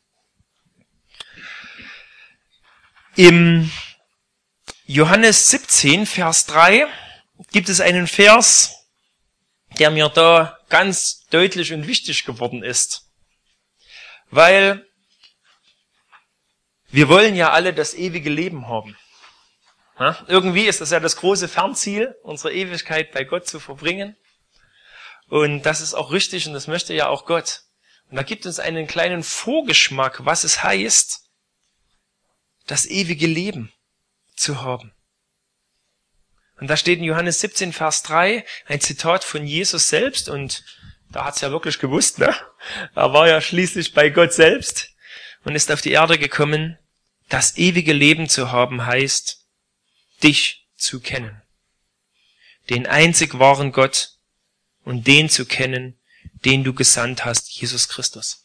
Im Johannes siebzehn, Vers drei, gibt es einen Vers, der mir da ganz deutlich und wichtig geworden ist. Weil wir wollen ja alle das ewige Leben haben. Ja, irgendwie ist das ja das große Fernziel, unsere Ewigkeit bei Gott zu verbringen. Und das ist auch richtig und das möchte ja auch Gott. Und da gibt uns einen kleinen Vorgeschmack, was es heißt, das ewige Leben zu haben. Und da steht in Johannes siebzehn, Vers drei, ein Zitat von Jesus selbst, und da hat's ja wirklich gewusst, ne? Er war ja schließlich bei Gott selbst und ist auf die Erde gekommen. Das ewige Leben zu haben heißt, dich zu kennen. Den einzig wahren Gott und den zu kennen, den du gesandt hast, Jesus Christus.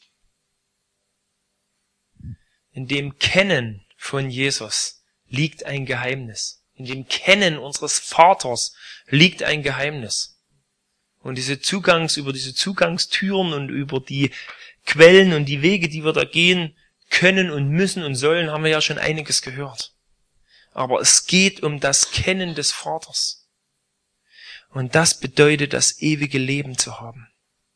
In dem Kennen von Jesus liegt ein Geheimnis. In dem Kennen unseres Vaters liegt ein Geheimnis. Und diese Zugangs, über diese Zugangstüren und über die Quellen und die Wege, die wir da gehen können und müssen und sollen, haben wir ja schon einiges gehört. Aber es geht um das Kennen des Vaters. Und das bedeutet, das ewige Leben zu haben.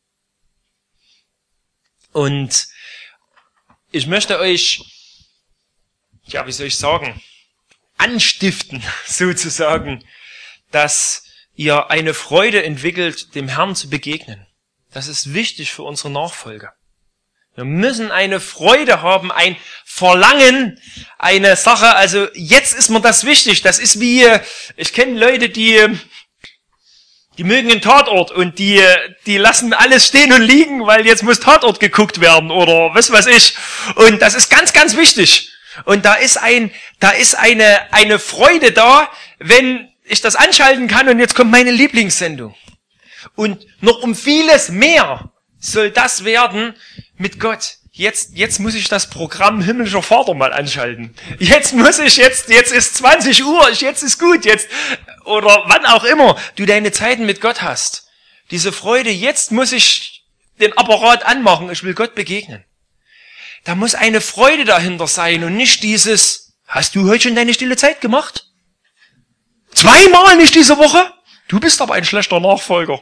Und ich möchte euch, ja, wie soll ich sagen, anstiften, sozusagen, dass ihr eine Freude entwickelt, dem Herrn zu begegnen. Das ist wichtig für unsere Nachfolge. Wir müssen eine Freude haben, ein Verlangen, eine Sache, also jetzt ist mir das wichtig. Das ist wie, ich kenne Leute, die, die mögen einen Tatort und die, die lassen alles stehen und liegen, weil jetzt muss Tatort geguckt werden oder was weiß ich. Und das ist ganz, ganz wichtig. Und da ist ein, da ist eine, eine Freude da, wenn ich das anschalten kann und jetzt kommt meine Lieblingssendung. Und noch um vieles mehr soll das werden mit Gott. Jetzt, jetzt muss ich das Programm Himmlischer Vater mal anschalten. Jetzt muss ich, jetzt, jetzt ist zwanzig Uhr, jetzt ist gut, jetzt, oder wann auch immer du deine Zeiten mit Gott hast. Diese Freude, jetzt muss ich den Apparat anmachen, ich will Gott begegnen. Da muss eine Freude dahinter sein und nicht dieses, hast du heute schon deine stille Zeit gemacht? Zweimal nicht diese Woche? Du bist aber ein schlechter Nachfolger.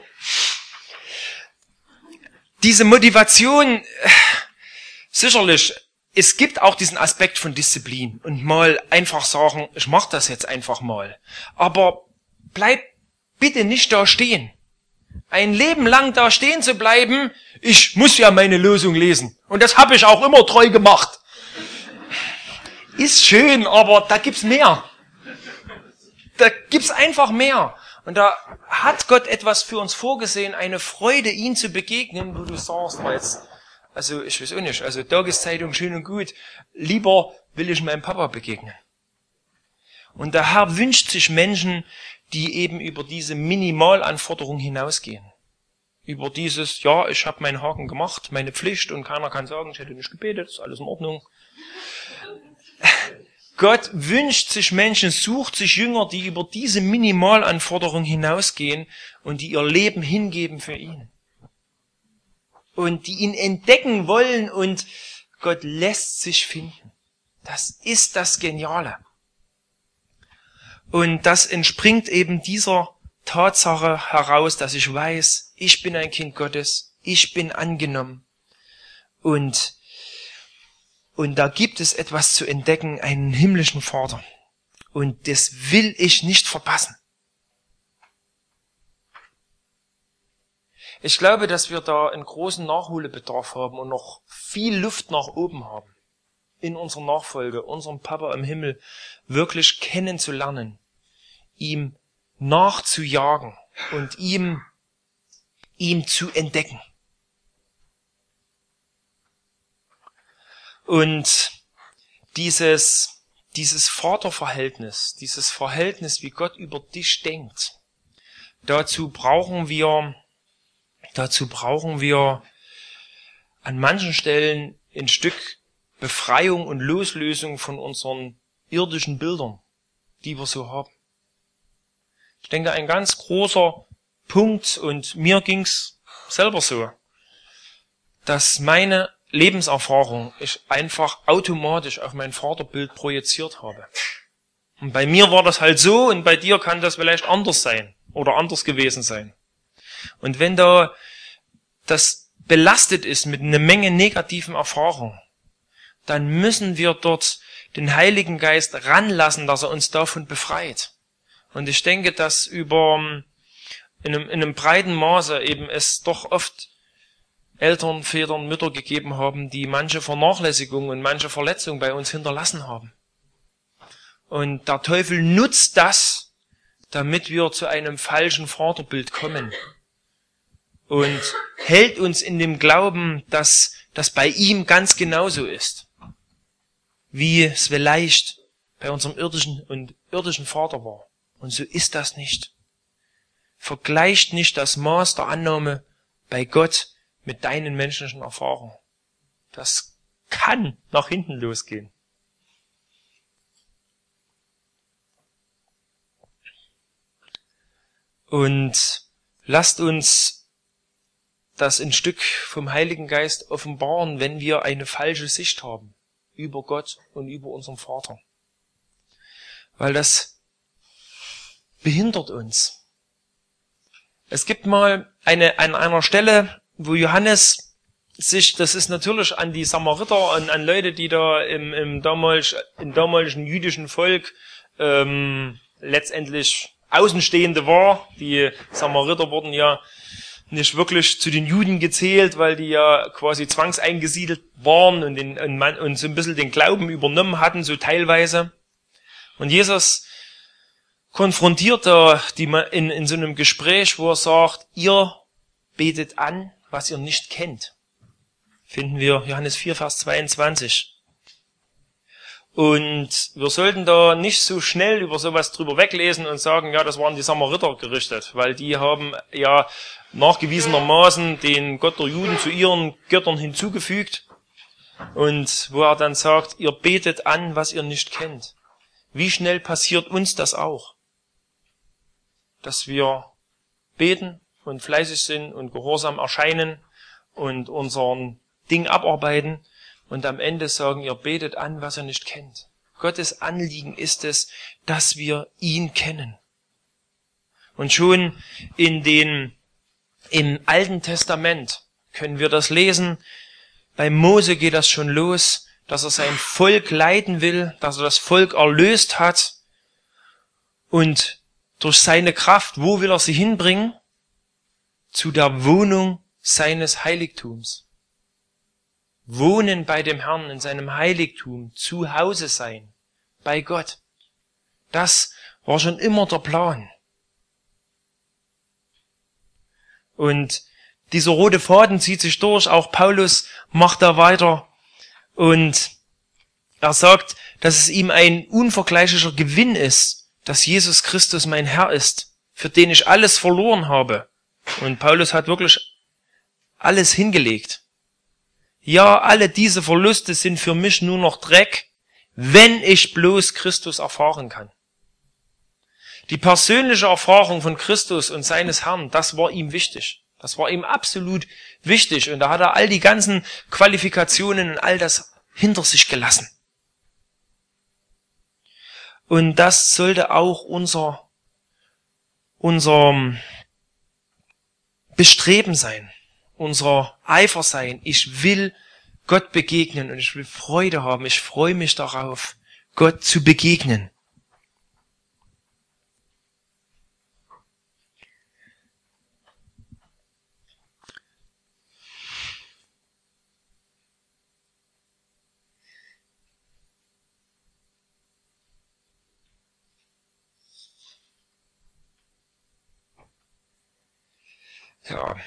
Diese Motivation, sicherlich, es gibt auch diesen Aspekt von Disziplin und mal einfach sagen, ich mache das jetzt einfach mal. Aber bleib bitte nicht da stehen. Ein Leben lang da stehen zu bleiben, ich muss ja meine Lösung lesen. Und das habe ich auch immer treu gemacht. Ist schön, aber da gibt's mehr. Da gibt's einfach mehr. Und da hat Gott etwas für uns vorgesehen, eine Freude, ihn zu begegnen, wo du sagst, jetzt, also ich weiß auch nicht, also Tageszeitung schön und gut, lieber will ich meinem Papa begegnen. Und der Herr wünscht sich Menschen, die eben über diese Minimalanforderung hinausgehen. Über dieses, ja, ich habe meinen Haken gemacht, meine Pflicht, und keiner kann sagen, ich hätte nicht gebetet, ist alles in Ordnung. Gott wünscht sich Menschen, sucht sich Jünger, die über diese Minimalanforderung hinausgehen und die ihr Leben hingeben für ihn. Und die ihn entdecken wollen, und Gott lässt sich finden. Das ist das Geniale. Und das entspringt eben dieser Tatsache heraus, dass ich weiß, ich bin ein Kind Gottes, ich bin angenommen. Und, und da gibt es etwas zu entdecken, einen himmlischen Vater. Und das will ich nicht verpassen. Ich glaube, dass wir da einen großen Nachholbedarf haben und noch viel Luft nach oben haben. In unserer Nachfolge, unseren Papa im Himmel wirklich kennenzulernen, ihm nachzujagen und ihm, ihm zu entdecken. Und dieses, dieses Vaterverhältnis, dieses Verhältnis, wie Gott über dich denkt, dazu brauchen wir, dazu brauchen wir an manchen Stellen ein Stück Befreiung und Loslösung von unseren irdischen Bildern, die wir so haben. Ich denke, ein ganz großer Punkt, und mir ging's selber so, dass meine Lebenserfahrung ich einfach automatisch auf mein Vaterbild projiziert habe. Und bei mir war das halt so, und bei dir kann das vielleicht anders sein oder anders gewesen sein. Und wenn da das belastet ist mit einer Menge negativen Erfahrungen, dann müssen wir dort den Heiligen Geist ranlassen, dass er uns davon befreit. Und ich denke, dass über in einem, in einem breiten Maße eben es doch oft Eltern, Väter, Mütter gegeben haben, die manche Vernachlässigung und manche Verletzung bei uns hinterlassen haben. Und der Teufel nutzt das, damit wir zu einem falschen Vaterbild kommen. Und hält uns in dem Glauben, dass das bei ihm ganz genauso ist, wie es vielleicht bei unserem irdischen und irdischen Vater war. Und so ist das nicht. Vergleicht nicht das Maß der Annahme bei Gott mit deinen menschlichen Erfahrungen. Das kann nach hinten losgehen. Und lasst uns das ein Stück vom Heiligen Geist offenbaren, wenn wir eine falsche Sicht haben über Gott und über unseren Vater. Weil das behindert uns. Es gibt mal eine, an einer Stelle, wo Johannes sich, das ist natürlich an die Samariter und an Leute, die da im, im, damals, im damaligen jüdischen Volk ähm, letztendlich Außenstehende war. Die Samariter wurden ja nicht wirklich zu den Juden gezählt, weil die ja quasi zwangseinsiedelt waren und, den, und, man, und so ein bisschen den Glauben übernommen hatten, so teilweise. Und Jesus konfrontiert da die in, in so einem Gespräch, wo er sagt, ihr betet an, was ihr nicht kennt. Finden wir Johannes vier, Vers zweiundzwanzig. Und wir sollten da nicht so schnell über sowas drüber weglesen und sagen, ja, das waren die Samariter gerichtet, weil die haben ja nachgewiesenermaßen den Gott der Juden zu ihren Göttern hinzugefügt. Und wo er dann sagt, ihr betet an, was ihr nicht kennt. Wie schnell passiert uns das auch? Dass wir beten und fleißig sind und gehorsam erscheinen und unseren Ding abarbeiten und am Ende sagen, ihr betet an, was ihr nicht kennt. Gottes Anliegen ist es, dass wir ihn kennen. Und schon in den, im Alten Testament können wir das lesen. Bei Mose geht das schon los, dass er sein Volk leiten will, dass er das Volk erlöst hat und durch seine Kraft, wo will er sie hinbringen? Zu der Wohnung seines Heiligtums. Wohnen bei dem Herrn in seinem Heiligtum, zu Hause sein, bei Gott. Das war schon immer der Plan. Und dieser rote Faden zieht sich durch, auch Paulus macht da weiter und er sagt, dass es ihm ein unvergleichlicher Gewinn ist, dass Jesus Christus mein Herr ist, für den ich alles verloren habe. Und Paulus hat wirklich alles hingelegt. Ja, alle diese Verluste sind für mich nur noch Dreck, wenn ich bloß Christus erfahren kann. Die persönliche Erfahrung von Christus und seines Herrn, das war ihm wichtig. Das war ihm absolut wichtig. Und da hat er all die ganzen Qualifikationen und all das hinter sich gelassen. Und das sollte auch unser, unser Bestreben sein. unser Eifer sein. Ich will Gott begegnen und ich will Freude haben. Ich freue mich darauf, Gott zu begegnen. Ja.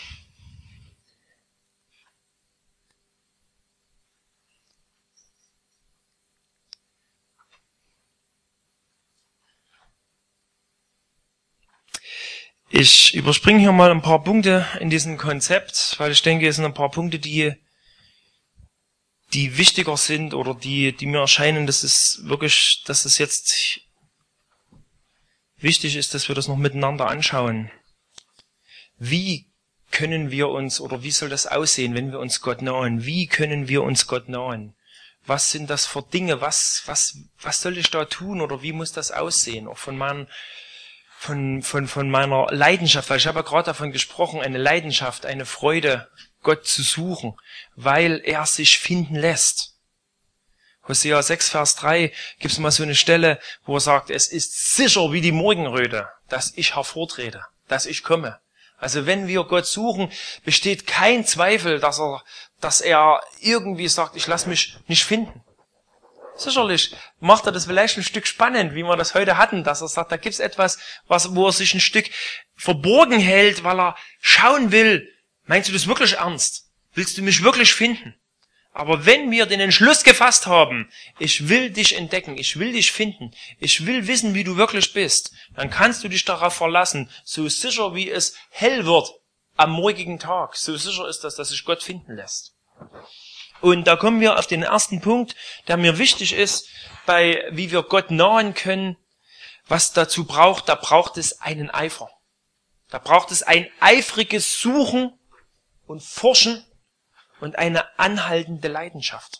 Ich überspringe hier mal ein paar Punkte in diesem Konzept, weil ich denke, es sind ein paar Punkte, die, die wichtiger sind oder die, die mir erscheinen, dass es wirklich, dass es jetzt wichtig ist, dass wir das noch miteinander anschauen. Wie können wir uns, oder wie soll das aussehen, wenn wir uns Gott nahen? Wie können wir uns Gott nahen? Was sind das für Dinge? Was, was, was soll ich da tun? Oder wie muss das aussehen? Auch von meinen, von, von, von meiner Leidenschaft, weil ich habe ja gerade davon gesprochen, eine Leidenschaft, eine Freude, Gott zu suchen, weil er sich finden lässt. Hosea sechs, Vers drei gibt es mal so eine Stelle, wo er sagt, es ist sicher wie die Morgenröte, dass ich hervortrete, dass ich komme. Also wenn wir Gott suchen, besteht kein Zweifel, dass er, dass er irgendwie sagt, ich lasse mich nicht finden. Sicherlich macht er das vielleicht ein Stück spannend, wie wir das heute hatten, dass er sagt, da gibt's etwas, was, wo er sich ein Stück verborgen hält, weil er schauen will, meinst du das wirklich ernst? Willst du mich wirklich finden? Aber wenn wir den Entschluss gefasst haben, ich will dich entdecken, ich will dich finden, ich will wissen, wie du wirklich bist, dann kannst du dich darauf verlassen, so sicher wie es hell wird am morgigen Tag, so sicher ist das, dass sich Gott finden lässt. Und da kommen wir auf den ersten Punkt, der mir wichtig ist, bei wie wir Gott nahen können, was dazu braucht, da braucht es einen Eifer. Da braucht es ein eifriges Suchen und Forschen und eine anhaltende Leidenschaft.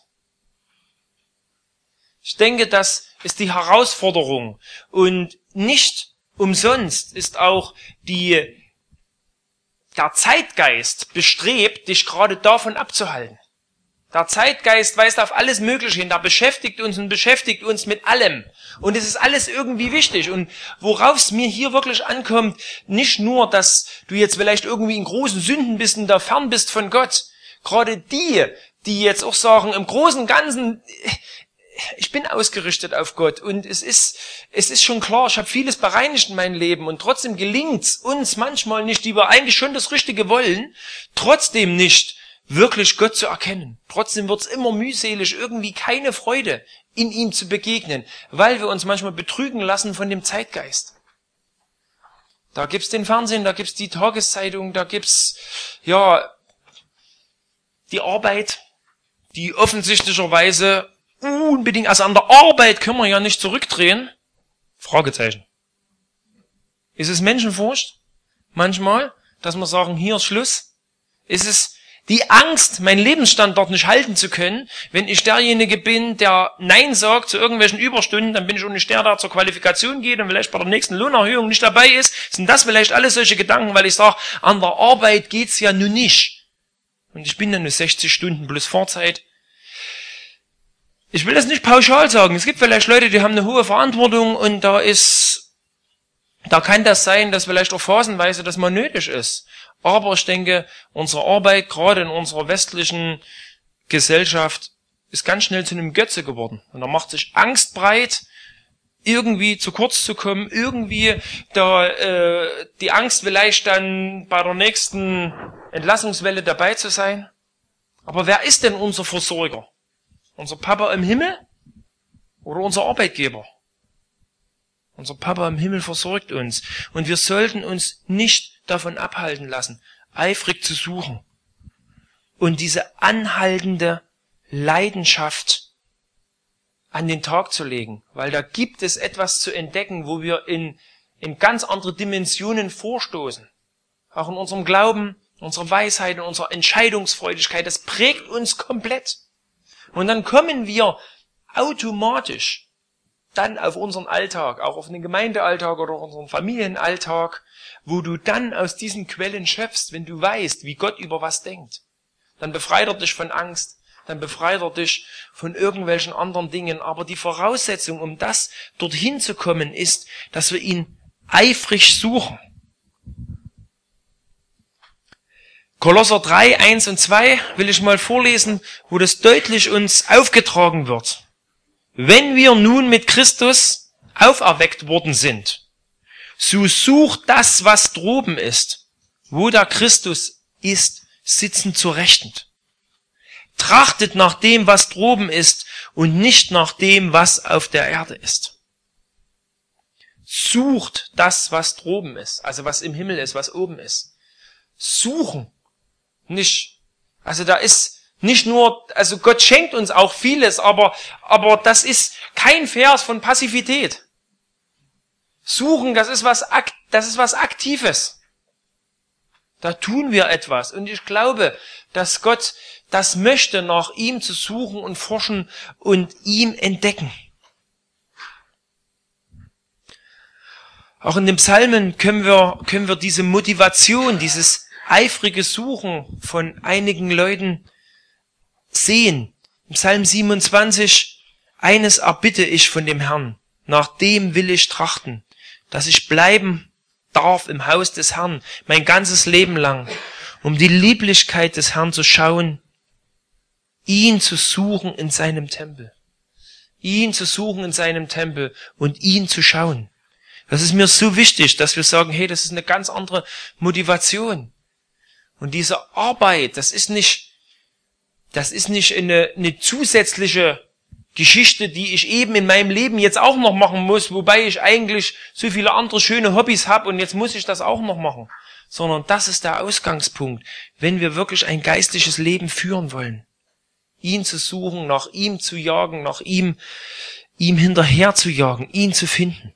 Ich denke, das ist die Herausforderung. Und nicht umsonst ist auch die, der Zeitgeist bestrebt, dich gerade davon abzuhalten. Der Zeitgeist weist auf alles Mögliche hin, der beschäftigt uns und beschäftigt uns mit allem. Und es ist alles irgendwie wichtig. Und worauf es mir hier wirklich ankommt, nicht nur, dass du jetzt vielleicht irgendwie in großen Sünden bist und da fern bist von Gott. Gerade die, die jetzt auch sagen, im Großen und Ganzen, ich bin ausgerichtet auf Gott und es ist, es ist schon klar, ich habe vieles bereinigt in meinem Leben und trotzdem gelingt es uns manchmal nicht, die wir eigentlich schon das Richtige wollen, trotzdem nicht wirklich Gott zu erkennen. Trotzdem wird es immer mühselig, irgendwie keine Freude in ihm zu begegnen, weil wir uns manchmal betrügen lassen von dem Zeitgeist. Da gibt's den Fernsehen, da gibt's die Tageszeitung, da gibt's ja die Arbeit, die offensichtlicherweise unbedingt, also an der Arbeit können wir ja nicht zurückdrehen. Fragezeichen. Ist es Menschenfurcht? Manchmal, dass wir sagen, hier ist Schluss. Ist es die Angst, meinen Lebensstandard nicht halten zu können, wenn ich derjenige bin, der Nein sagt zu irgendwelchen Überstunden, dann bin ich auch nicht der, der zur Qualifikation geht und vielleicht bei der nächsten Lohnerhöhung nicht dabei ist. Sind das vielleicht alles solche Gedanken, weil ich sage, an der Arbeit geht's ja nun nicht. Und ich bin ja nur sechzig Stunden plus Fahrzeit. Ich will das nicht pauschal sagen. Es gibt vielleicht Leute, die haben eine hohe Verantwortung und da ist, da kann das sein, dass vielleicht auch phasenweise das mal nötig ist. Aber ich denke, unsere Arbeit, gerade in unserer westlichen Gesellschaft, ist ganz schnell zu einem Götze geworden. Und da macht sich Angst breit, irgendwie zu kurz zu kommen, irgendwie da äh, die Angst vielleicht dann bei der nächsten Entlassungswelle dabei zu sein. Aber wer ist denn unser Versorger? Unser Papa im Himmel oder unser Arbeitgeber? Unser Papa im Himmel versorgt uns. Und wir sollten uns nicht davon abhalten lassen, eifrig zu suchen und diese anhaltende Leidenschaft an den Tag zu legen, weil da gibt es etwas zu entdecken, wo wir in, in ganz andere Dimensionen vorstoßen. Auch in unserem Glauben, unserer Weisheit, in unserer Entscheidungsfreudigkeit, das prägt uns komplett. Und dann kommen wir automatisch dann auf unseren Alltag, auch auf den Gemeindealltag oder unseren Familienalltag, wo du dann aus diesen Quellen schöpfst, wenn du weißt, wie Gott über was denkt. Dann befreit er dich von Angst, dann befreit er dich von irgendwelchen anderen Dingen. Aber die Voraussetzung, um das dorthin zu kommen, ist, dass wir ihn eifrig suchen. Kolosser drei, eins und zwei will ich mal vorlesen, wo das deutlich uns aufgetragen wird. Wenn wir nun mit Christus auferweckt worden sind, so sucht das, was droben ist, wo der Christus ist, sitzend zur Rechten. Trachtet nach dem, was droben ist, und nicht nach dem, was auf der Erde ist. Sucht das, was droben ist, also was im Himmel ist, was oben ist. Suchen. Nicht. Also da ist nicht nur, also Gott schenkt uns auch vieles, aber, aber das ist kein Vers von Passivität. Suchen, das ist was, das ist was Aktives. Da tun wir etwas. Und ich glaube, dass Gott das möchte, nach ihm zu suchen und forschen und ihm entdecken. Auch in den Psalmen können wir, können wir diese Motivation, dieses eifrige Suchen von einigen Leuten sehen. Im Psalm siebenundzwanzig, eines erbitte ich von dem Herrn, nach dem will ich trachten, dass ich bleiben darf im Haus des Herrn, mein ganzes Leben lang, um die Lieblichkeit des Herrn zu schauen, ihn zu suchen in seinem Tempel. Ihn zu suchen in seinem Tempel und ihn zu schauen. Das ist mir so wichtig, dass wir sagen, hey, das ist eine ganz andere Motivation. Und diese Arbeit, das ist nicht, das ist nicht eine, eine zusätzliche Geschichte, die ich eben in meinem Leben jetzt auch noch machen muss, wobei ich eigentlich so viele andere schöne Hobbys habe und jetzt muss ich das auch noch machen. Sondern das ist der Ausgangspunkt, wenn wir wirklich ein geistliches Leben führen wollen. Ihn zu suchen, nach ihm zu jagen, nach ihm, ihm hinterher zu jagen, ihn zu finden.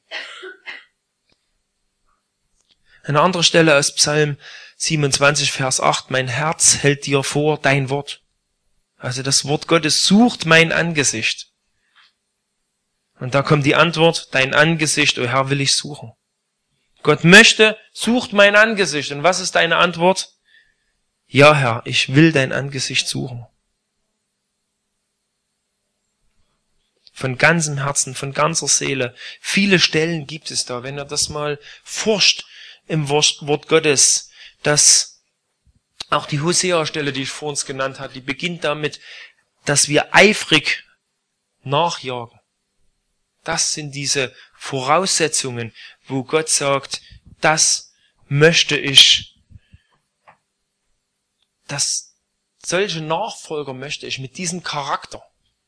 Eine andere Stelle aus Psalm siebenundzwanzig, Vers acht, mein Herz hält dir vor dein Wort. Also das Wort Gottes sucht mein Angesicht. Und da kommt die Antwort, dein Angesicht, o Herr, will ich suchen. Gott möchte, sucht mein Angesicht. Und was ist deine Antwort? Ja, Herr, ich will dein Angesicht suchen. Von ganzem Herzen, von ganzer Seele. Viele Stellen gibt es da, wenn ihr das mal forscht im Wort Gottes, dass auch die Hosea-Stelle, die ich vor uns genannt habe, die beginnt damit, dass wir eifrig nachjagen. Das sind diese Voraussetzungen, wo Gott sagt, das möchte ich, dass solche Nachfolger möchte ich mit diesem Charakter.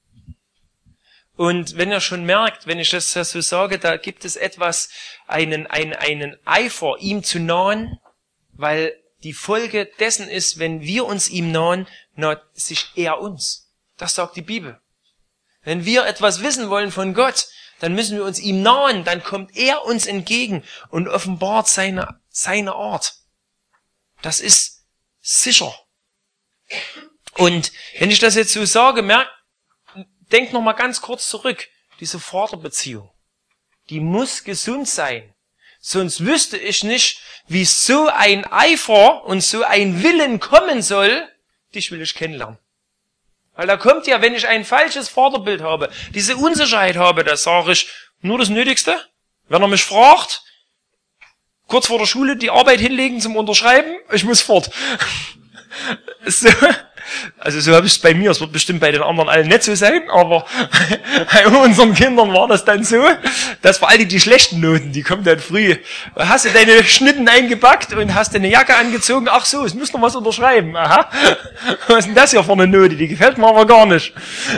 Und wenn ihr schon merkt, wenn ich das so sage, da gibt es etwas, einen, einen, einen Eifer, ihm zu nahen, weil die Folge dessen ist, wenn wir uns ihm nahen, naht sich er uns. Das sagt die Bibel. Wenn wir etwas wissen wollen von Gott, dann müssen wir uns ihm nahen, dann kommt er uns entgegen und offenbart seine, seine Art. Das ist sicher. Und wenn ich das jetzt so sage, merkt, denkt noch mal ganz kurz zurück. Diese Vaterbeziehung, die muss gesund sein. Sonst wüsste ich nicht, wie so ein Eifer und so ein Willen kommen soll, dich will ich kennenlernen. Weil da kommt ja, wenn ich ein falsches Vaterbild habe, diese Unsicherheit habe, da sage ich nur das Nötigste. Wenn er mich fragt, kurz vor der Schule die Arbeit hinlegen zum Unterschreiben, ich muss fort. So, also so habe ich es bei mir, es wird bestimmt bei den anderen allen nicht so sein, aber bei unseren Kindern war das dann so, dass vor allem die schlechten Noten, die kommen dann früh. Hast du deine Schnitten eingepackt und hast deine Jacke angezogen, ach so, es muss noch was unterschreiben, aha. Was ist denn das hier für eine Note, die gefällt mir aber gar nicht.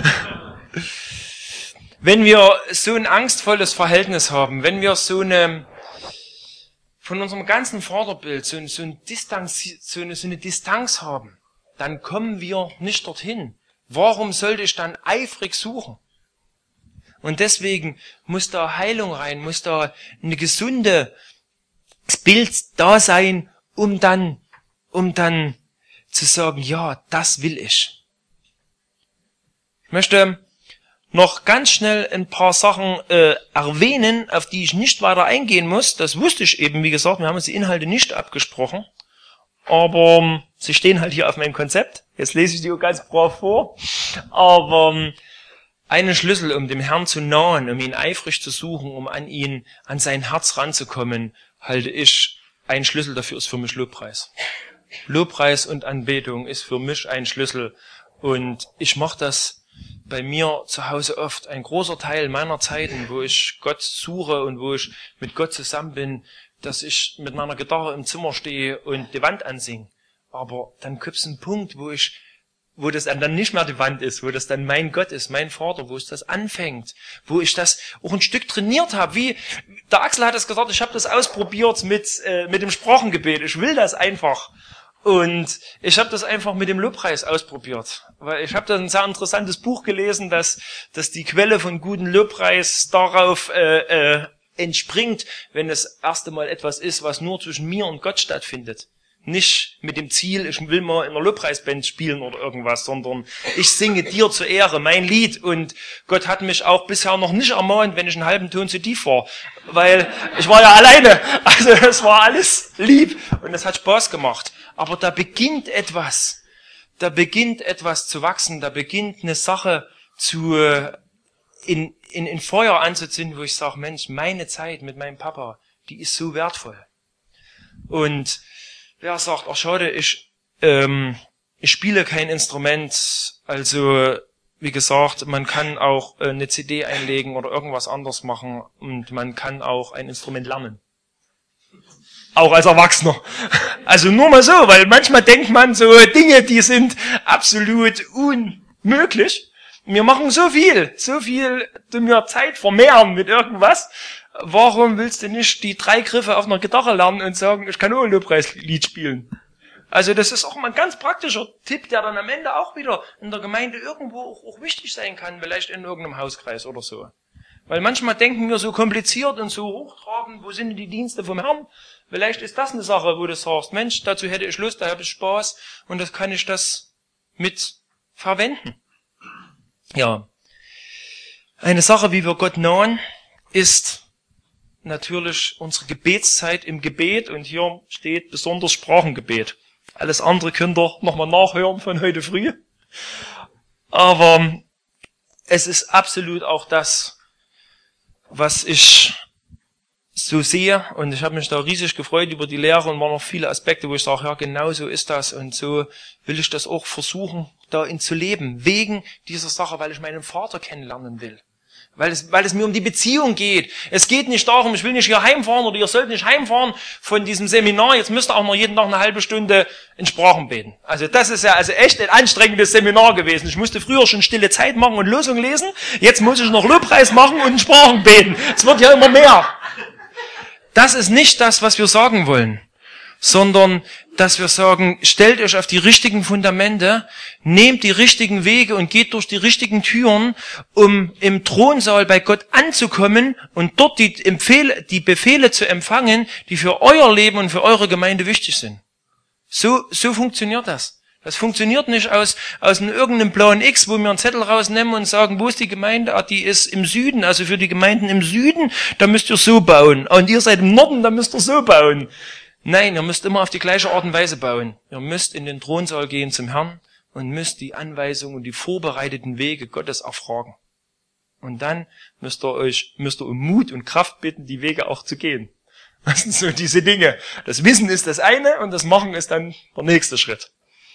Wenn wir so ein angstvolles Verhältnis haben, wenn wir so eine, von unserem ganzen Vaterbild so, so, ein Distanz, so, eine, so eine Distanz haben, dann kommen wir nicht dorthin. Warum sollte ich dann eifrig suchen? Und deswegen muss da Heilung rein, muss da eine gesunde Bild da sein, um dann, um dann zu sagen, ja, das will ich. Ich möchte noch ganz schnell ein paar Sachen äh, erwähnen, auf die ich nicht weiter eingehen muss. Das wusste ich eben, wie gesagt, wir haben uns die Inhalte nicht abgesprochen. Aber ähm, sie stehen halt hier auf meinem Konzept. Jetzt lese ich die auch ganz brav vor. Aber ähm, einen Schlüssel, um dem Herrn zu nahen, um ihn eifrig zu suchen, um an ihn, an sein Herz ranzukommen, halte ich, ein Schlüssel dafür ist für mich Lobpreis. Lobpreis und Anbetung ist für mich ein Schlüssel. Und ich mache das bei mir zu Hause oft. Ein großer Teil meiner Zeiten, wo ich Gott suche und wo ich mit Gott zusammen bin, dass ich mit meiner Gitarre im Zimmer stehe und die Wand ansinge. Aber dann gibt es einen Punkt, wo ich, wo das dann nicht mehr die Wand ist, wo das dann mein Gott ist, mein Vater, wo es das anfängt, wo ich das auch ein Stück trainiert habe. Wie der Axel hat es gesagt, ich habe das ausprobiert mit äh, mit dem Sprachengebet. Ich will das einfach. Und ich habe das einfach mit dem Lobpreis ausprobiert, weil ich habe da ein sehr interessantes Buch gelesen, dass dass die Quelle von guten Lobpreis darauf äh, äh, entspringt, wenn es erste Mal etwas ist, was nur zwischen mir und Gott stattfindet. Nicht mit dem Ziel, ich will mal in einer Lobpreisband spielen oder irgendwas, sondern ich singe dir zur Ehre mein Lied. Und Gott hat mich auch bisher noch nicht ermahnt, wenn ich einen halben Ton zu tief war, weil ich war ja alleine. Also es war alles lieb und es hat Spaß gemacht. Aber da beginnt etwas, da beginnt etwas zu wachsen, da beginnt eine Sache zu in in, in Feuer anzuzünden, wo ich sage, Mensch, meine Zeit mit meinem Papa, die ist so wertvoll. Und wer sagt, ach schade, ich, ähm, ich spiele kein Instrument, also wie gesagt, man kann auch äh, eine C D einlegen oder irgendwas anderes machen und man kann auch ein Instrument lernen. Auch als Erwachsener. Also nur mal so, weil manchmal denkt man so Dinge, die sind absolut unmöglich. Wir machen so viel, so viel, du mir Zeit vermehren mit irgendwas. Warum willst du nicht die drei Griffe auf einer Gitarre lernen und sagen, ich kann nur ein Lobpreislied spielen? Also das ist auch mal ein ganz praktischer Tipp, der dann am Ende auch wieder in der Gemeinde irgendwo auch, auch wichtig sein kann, vielleicht in irgendeinem Hauskreis oder so. Weil manchmal denken wir so kompliziert und so hochtrabend, wo sind denn die Dienste vom Herrn? Vielleicht ist das eine Sache, wo du sagst, Mensch, dazu hätte ich Lust, da habe ich Spaß und das kann ich das mit verwenden. Ja, eine Sache, wie wir Gott nahen, ist natürlich unsere Gebetszeit im Gebet und hier steht besonders Sprachengebet. Alles andere könnt ihr nochmal nachhören von heute früh. Aber es ist absolut auch das, was ich so sehe und ich habe mich da riesig gefreut über die Lehre und waren noch viele Aspekte, wo ich sage, ja genau so ist das und so will ich das auch versuchen, darin zu leben, wegen dieser Sache, weil ich meinen Vater kennenlernen will. Weil es, weil es mir um die Beziehung geht. Es geht nicht darum, ich will nicht hier heimfahren oder ihr sollt nicht heimfahren von diesem Seminar. Jetzt müsst ihr auch noch jeden Tag eine halbe Stunde in Sprachen beten. Also das ist ja also echt ein anstrengendes Seminar gewesen. Ich musste früher schon stille Zeit machen und Losung lesen. Jetzt muss ich noch Lobpreis machen und in Sprachen beten. Es wird ja immer mehr. Das ist nicht das, was wir sagen wollen, sondern dass wir sagen, stellt euch auf die richtigen Fundamente, nehmt die richtigen Wege und geht durch die richtigen Türen, um im Thronsaal bei Gott anzukommen und dort die, Empfehle, die Befehle zu empfangen, die für euer Leben und für eure Gemeinde wichtig sind. So, so funktioniert das. Das funktioniert nicht aus, aus irgendeinem Plan X, wo wir einen Zettel rausnehmen und sagen, wo ist die Gemeinde? Ah, die ist im Süden, also für die Gemeinden im Süden, da müsst ihr so bauen. Und ihr seid im Norden, da müsst ihr so bauen. Nein, ihr müsst immer auf die gleiche Art und Weise bauen. Ihr müsst in den Thronsaal gehen zum Herrn und müsst die Anweisungen und die vorbereiteten Wege Gottes erfragen. Und dann müsst ihr euch, müsst ihr um Mut und Kraft bitten, die Wege auch zu gehen. Das sind so diese Dinge. Das Wissen ist das eine und das Machen ist dann der nächste Schritt.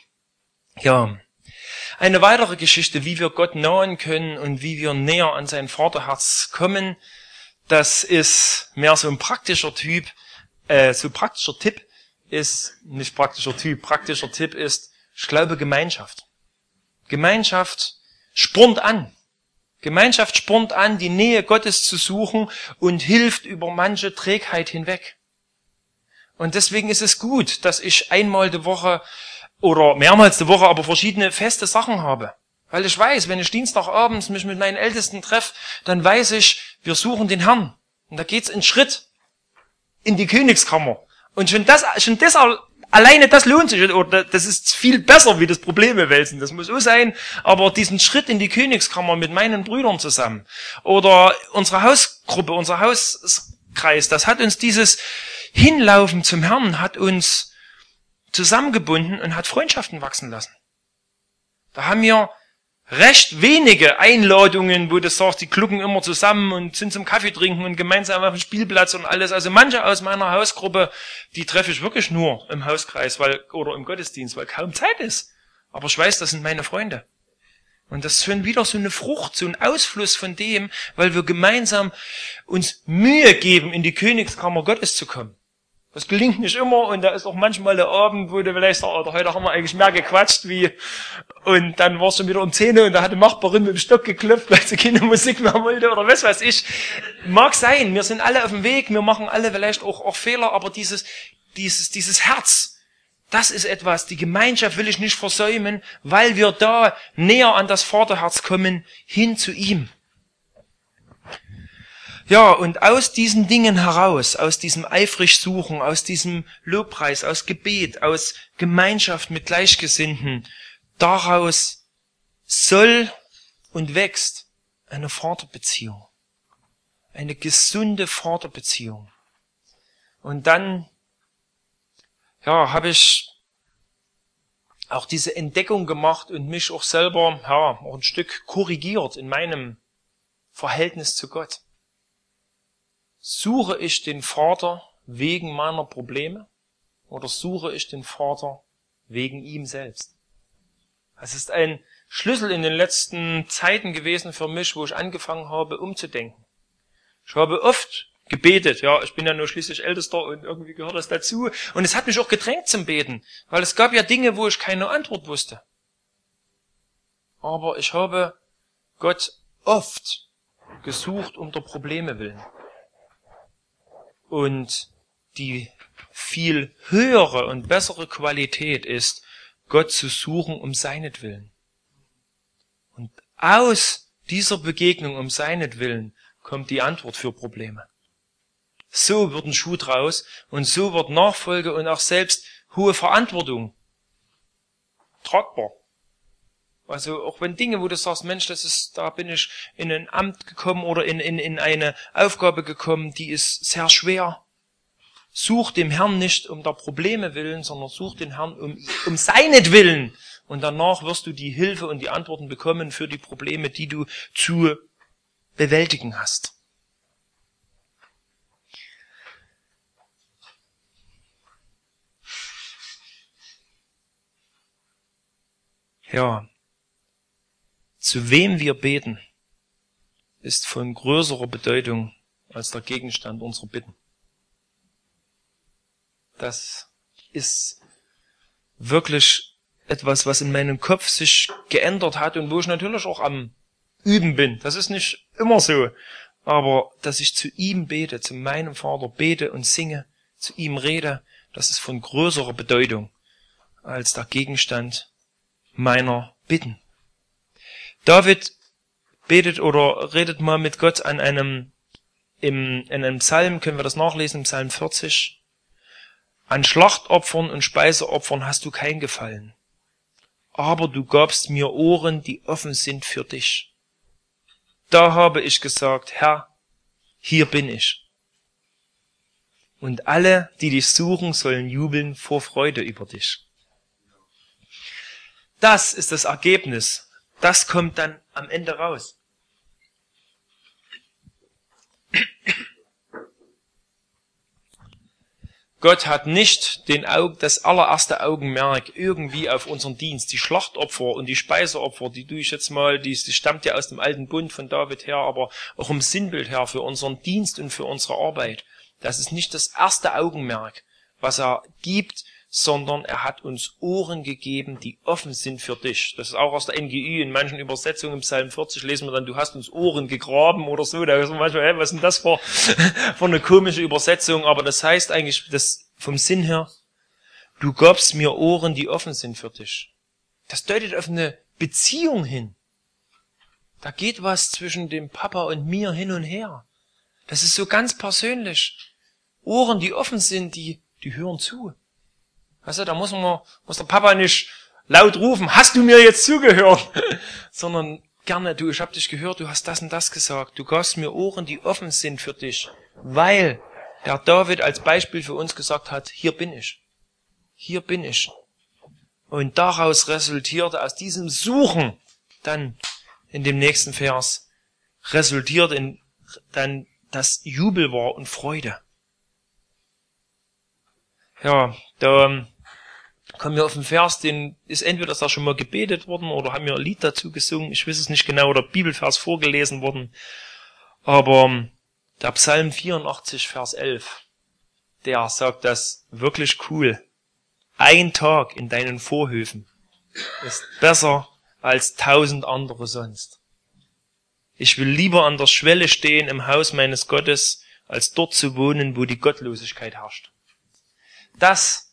Ja, eine weitere Geschichte, wie wir Gott nahen können und wie wir näher an sein Vaterherz kommen, das ist mehr so ein praktischer Typ, äh, so praktischer Tipp ist, nicht praktischer Typ, praktischer Tipp ist, ich glaube Gemeinschaft. Gemeinschaft spornt an. Gemeinschaft spornt an, die Nähe Gottes zu suchen und hilft über manche Trägheit hinweg. Und deswegen ist es gut, dass ich einmal die Woche oder mehrmals die Woche aber verschiedene feste Sachen habe. Weil ich weiß, wenn ich Dienstagabends mich mit meinen Ältesten treffe, dann weiß ich, wir suchen den Herrn. Und da geht's einen Schritt in die Königskammer. Und schon das, schon das alleine das lohnt sich, oder das ist viel besser wie das Probleme wälzen. Das muss so sein, aber diesen Schritt in die Königskammer mit meinen Brüdern zusammen oder unsere Hausgruppe, unser Hauskreis, das hat uns dieses Hinlaufen zum Herrn, hat uns zusammengebunden und hat Freundschaften wachsen lassen. Da haben wir recht wenige Einladungen, wo du sagst, die klucken immer zusammen und sind zum Kaffee trinken und gemeinsam auf dem Spielplatz und alles. Also manche aus meiner Hausgruppe, die treffe ich wirklich nur im Hauskreis weil oder im Gottesdienst, weil kaum Zeit ist. Aber ich weiß, das sind meine Freunde. Und das ist schon wieder so eine Frucht, so ein Ausfluss von dem, weil wir gemeinsam uns Mühe geben, in die Königskammer Gottes zu kommen. Das gelingt nicht immer und da ist auch manchmal der Abend, wo du vielleicht sagst, oder heute haben wir eigentlich mehr gequatscht wie, und dann war es schon wieder um zehn und da hat die Nachbarin mit dem Stock geklopft, weil sie keine Musik mehr wollte oder was weiß ich. Mag sein, wir sind alle auf dem Weg, wir machen alle vielleicht auch, auch Fehler, aber dieses, dieses, dieses Herz, das ist etwas, die Gemeinschaft will ich nicht versäumen, weil wir da näher an das Vaterherz kommen, hin zu ihm. Ja, und aus diesen Dingen heraus, aus diesem eifrig Suchen, aus diesem Lobpreis, aus Gebet, aus Gemeinschaft mit Gleichgesinnten, daraus soll und wächst eine Vaterbeziehung. Eine gesunde Vaterbeziehung. Und dann, ja, habe ich auch diese Entdeckung gemacht und mich auch selber, ja, auch ein Stück korrigiert in meinem Verhältnis zu Gott. Suche ich den Vater wegen meiner Probleme oder suche ich den Vater wegen ihm selbst? Es ist ein Schlüssel in den letzten Zeiten gewesen für mich, wo ich angefangen habe, umzudenken. Ich habe oft gebetet, ja, ich bin ja nur schließlich Ältester und irgendwie gehört das dazu. Und es hat mich auch gedrängt zum Beten, weil es gab ja Dinge, wo ich keine Antwort wusste. Aber ich habe Gott oft gesucht um der Probleme willen. Und die viel höhere und bessere Qualität ist, Gott zu suchen um seinetwillen. Und aus dieser Begegnung um seinetwillen kommt die Antwort für Probleme. So wird ein Schuh draus und so wird Nachfolge und auch selbst hohe Verantwortung tragbar. Also auch wenn Dinge, wo du sagst, Mensch, das ist, da bin ich in ein Amt gekommen oder in, in, in eine Aufgabe gekommen, die ist sehr schwer. Such dem Herrn nicht um der Probleme willen, sondern such den Herrn um, um seinetwillen. Und danach wirst du die Hilfe und die Antworten bekommen für die Probleme, die du zu bewältigen hast. Ja. Zu wem wir beten, ist von größerer Bedeutung als der Gegenstand unserer Bitten. Das ist wirklich etwas, was in meinem Kopf sich geändert hat und wo ich natürlich auch am Üben bin. Das ist nicht immer so, aber dass ich zu ihm bete, zu meinem Vater bete und singe, zu ihm rede, das ist von größerer Bedeutung als der Gegenstand meiner Bitten. David betet oder redet mal mit Gott an einem, im, in einem Psalm, können wir das nachlesen, im Psalm vierzig. An Schlachtopfern und Speiseopfern hast du kein Gefallen. Aber du gabst mir Ohren, die offen sind für dich. Da habe ich gesagt, Herr, hier bin ich. Und alle, die dich suchen, sollen jubeln vor Freude über dich. Das ist das Ergebnis. Das kommt dann am Ende raus. Gott hat nicht den Aug, das allererste Augenmerk irgendwie auf unseren Dienst. Die Schlachtopfer und die Speiseopfer, die tue ich jetzt mal, die, die stammt ja aus dem alten Bund von David her, aber auch im Sinnbild her für unseren Dienst und für unsere Arbeit. Das ist nicht das erste Augenmerk, was er gibt, sondern er hat uns Ohren gegeben, die offen sind für dich. Das ist auch aus der N G Ü, in manchen Übersetzungen im Psalm vierzig lesen wir dann, du hast uns Ohren gegraben oder so. Da ist man manchmal, hey, was ist denn das für, für eine komische Übersetzung? Aber das heißt eigentlich, das vom Sinn her, du gabst mir Ohren, die offen sind für dich. Das deutet auf eine Beziehung hin. Da geht was zwischen dem Papa und mir hin und her. Das ist so ganz persönlich. Ohren, die offen sind, die, die hören zu. Also da muss man, muss der Papa nicht laut rufen, hast du mir jetzt zugehört? Sondern gerne, du, ich hab dich gehört, du hast das und das gesagt. Du gabst mir Ohren, die offen sind für dich. Weil der David als Beispiel für uns gesagt hat, hier bin ich. Hier bin ich. Und daraus resultierte, aus diesem Suchen, dann in dem nächsten Vers, resultiert in dann das Jubel war und Freude. Ja, da kommen wir auf den Vers, den ist entweder da schon mal gebetet worden oder haben wir ein Lied dazu gesungen, ich weiß es nicht genau, oder Bibelvers vorgelesen worden. Aber der Psalm vierundachtzig, Vers elf, der sagt das wirklich cool. Ein Tag in deinen Vorhöfen ist besser als tausend andere sonst. Ich will lieber an der Schwelle stehen im Haus meines Gottes, als dort zu wohnen, wo die Gottlosigkeit herrscht. Das,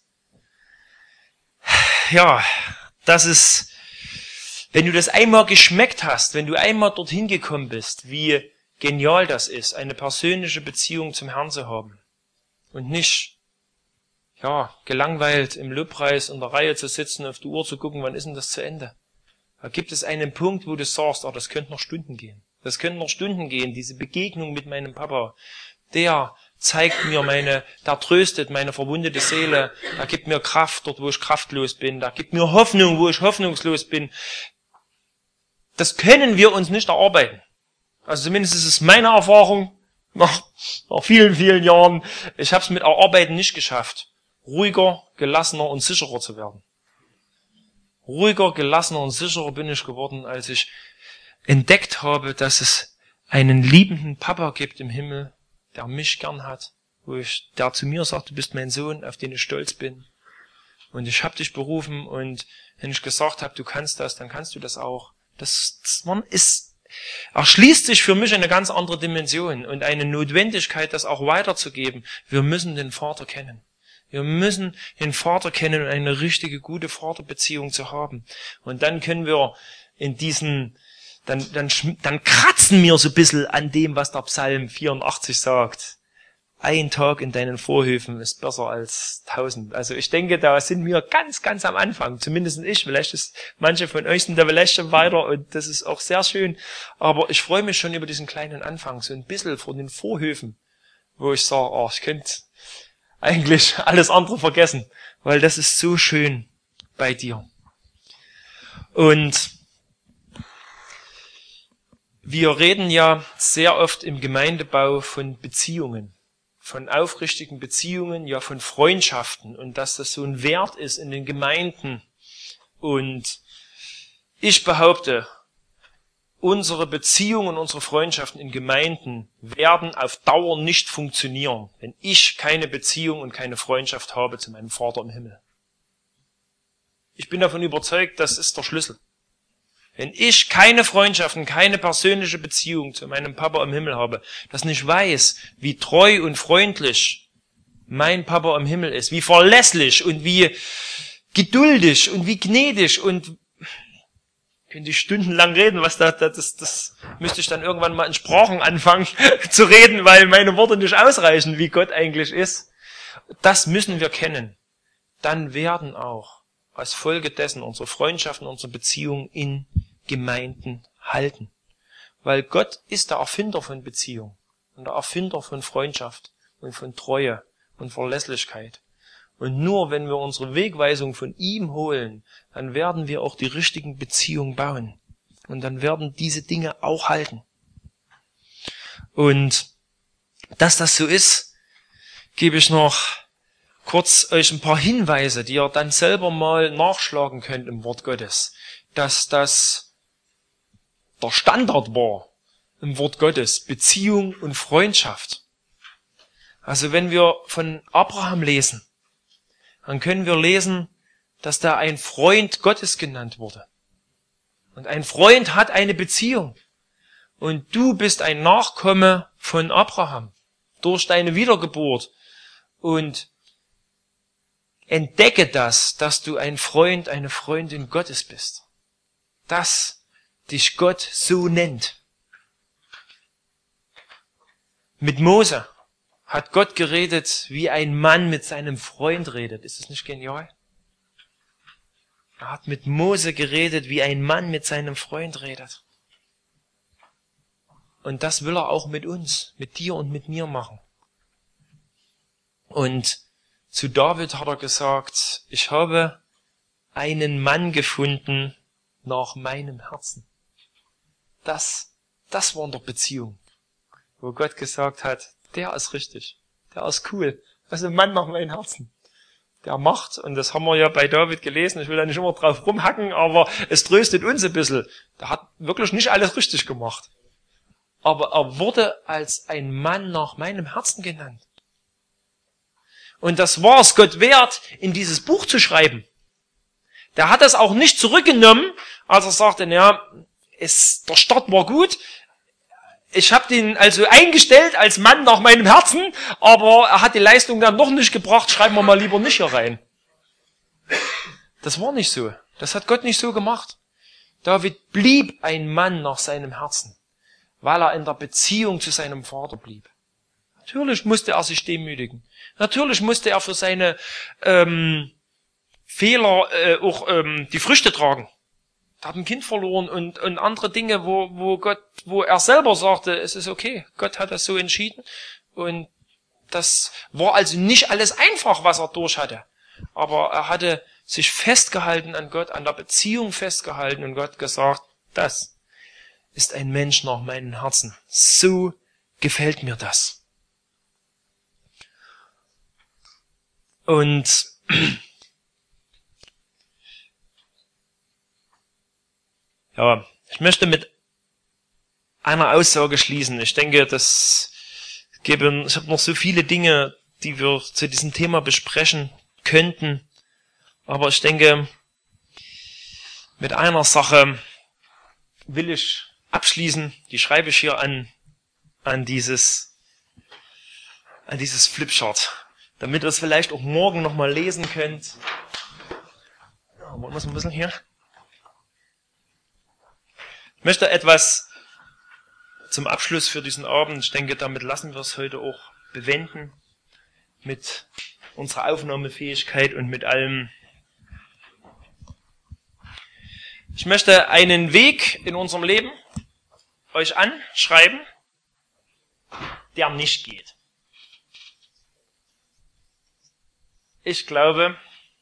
ja, das ist, wenn du das einmal geschmeckt hast, wenn du einmal dorthin gekommen bist, wie genial das ist, eine persönliche Beziehung zum Herrn zu haben und nicht, ja, gelangweilt im Lobpreis in der Reihe zu sitzen, auf die Uhr zu gucken, wann ist denn das zu Ende? Da gibt es einen Punkt, wo du sagst, oh, das könnte noch Stunden gehen. Das können noch Stunden gehen, diese Begegnung mit meinem Papa. Der zeigt mir meine, der tröstet meine verwundete Seele, der gibt mir Kraft dort, wo ich kraftlos bin, der gibt mir Hoffnung, wo ich hoffnungslos bin. Das können wir uns nicht erarbeiten. Also zumindest ist es meine Erfahrung, nach, nach vielen, vielen Jahren, ich habe es mit Erarbeiten nicht geschafft, ruhiger, gelassener und sicherer zu werden. Ruhiger, gelassener und sicherer bin ich geworden, als ich entdeckt habe, dass es einen liebenden Papa gibt im Himmel, der mich gern hat, wo ich, der zu mir sagt, du bist mein Sohn, auf den ich stolz bin. Und ich habe dich berufen und wenn ich gesagt habe, du kannst das, dann kannst du das auch. Das, das ist, erschließt sich für mich eine ganz andere Dimension und eine Notwendigkeit, das auch weiterzugeben. Wir müssen den Vater kennen. Wir müssen den Vater kennen und eine richtige, gute Vaterbeziehung zu haben. Und dann können wir in diesen, dann, dann, dann kratzen wir so ein bisschen an dem, was der Psalm vierundachtzig sagt. Ein Tag in deinen Vorhöfen ist besser als tausend. Also ich denke, da sind wir ganz, ganz am Anfang. Zumindest ich. Vielleicht ist manche von euch sind da vielleicht schon weiter und das ist auch sehr schön. Aber ich freue mich schon über diesen kleinen Anfang. So ein bisschen von den Vorhöfen, wo ich sage, oh, ich könnte eigentlich alles andere vergessen, weil das ist so schön bei dir. Und wir reden ja sehr oft im Gemeindebau von Beziehungen, von aufrichtigen Beziehungen, ja von Freundschaften und dass das so ein Wert ist in den Gemeinden. Und ich behaupte, unsere Beziehungen, unsere Freundschaften in Gemeinden werden auf Dauer nicht funktionieren, wenn ich keine Beziehung und keine Freundschaft habe zu meinem Vater im Himmel. Ich bin davon überzeugt, das ist der Schlüssel. Wenn ich keine Freundschaften, keine persönliche Beziehung zu meinem Papa im Himmel habe, das nicht weiß, wie treu und freundlich mein Papa im Himmel ist, wie verlässlich und wie geduldig und wie gnädig und könnte ich stundenlang reden, was da, das, das, das müsste ich dann irgendwann mal in Sprachen anfangen zu reden, weil meine Worte nicht ausreichen, wie Gott eigentlich ist. Das müssen wir kennen. Dann werden auch als Folge dessen unsere Freundschaften, unsere Beziehungen in Gemeinden halten. Weil Gott ist der Erfinder von Beziehung und der Erfinder von Freundschaft und von Treue und Verlässlichkeit. Und nur wenn wir unsere Wegweisung von ihm holen, dann werden wir auch die richtigen Beziehungen bauen. Und dann werden diese Dinge auch halten. Und dass das so ist, gebe ich noch kurz euch ein paar Hinweise, die ihr dann selber mal nachschlagen könnt im Wort Gottes. Dass das der Standard war im Wort Gottes, Beziehung und Freundschaft. Also wenn wir von Abraham lesen, dann können wir lesen, dass da ein Freund Gottes genannt wurde. Und ein Freund hat eine Beziehung. Und du bist ein Nachkomme von Abraham durch deine Wiedergeburt. Und entdecke das, dass du ein Freund, eine Freundin Gottes bist. Dass dich Gott so nennt. Mit Mose hat Gott geredet, wie ein Mann mit seinem Freund redet. Ist das nicht genial? Er hat mit Mose geredet, wie ein Mann mit seinem Freund redet. Und das will er auch mit uns, mit dir und mit mir machen. Und zu David hat er gesagt, ich habe einen Mann gefunden nach meinem Herzen. Das, das war in der Beziehung, wo Gott gesagt hat, der ist richtig, der ist cool. Das ist ein Mann nach meinem Herzen. Der macht, und das haben wir ja bei David gelesen, ich will da nicht immer drauf rumhacken, aber es tröstet uns ein bisschen. Der hat wirklich nicht alles richtig gemacht. Aber er wurde als ein Mann nach meinem Herzen genannt. Und das war es Gott wert, in dieses Buch zu schreiben. Der hat das auch nicht zurückgenommen, als er sagte, naja, es, der Start war gut, ich habe den also eingestellt als Mann nach meinem Herzen, aber er hat die Leistung dann noch nicht gebracht, schreiben wir mal lieber nicht hier rein. Das war nicht so. Das hat Gott nicht so gemacht. David blieb ein Mann nach seinem Herzen, weil er in der Beziehung zu seinem Vater blieb. Natürlich musste er sich demütigen. Natürlich musste er für seine ähm, Fehler äh, auch ähm, die Früchte tragen. Er hat ein Kind verloren und, und andere Dinge, wo, wo Gott, wo er selber sagte, es ist okay, Gott hat das so entschieden. Und das war also nicht alles einfach, was er durch hatte. Aber er hatte sich festgehalten an Gott, an der Beziehung festgehalten und Gott gesagt, das ist ein Mensch nach meinem Herzen. So gefällt mir das. Und ja, ich möchte mit einer Aussage schließen. Ich denke, das geben, ich habe noch so viele Dinge, die wir zu diesem Thema besprechen könnten. Aber ich denke, mit einer Sache will ich abschließen. Die schreibe ich hier an, an dieses, an dieses Flipchart, damit ihr es vielleicht auch morgen nochmal lesen könnt. Ja, wollen wir es ein bisschen hier? Ich möchte etwas zum Abschluss für diesen Abend, ich denke, damit lassen wir es heute auch bewenden, mit unserer Aufnahmefähigkeit und mit allem. Ich möchte einen Weg in unserem Leben euch anschreiben, der nicht geht. Ich glaube,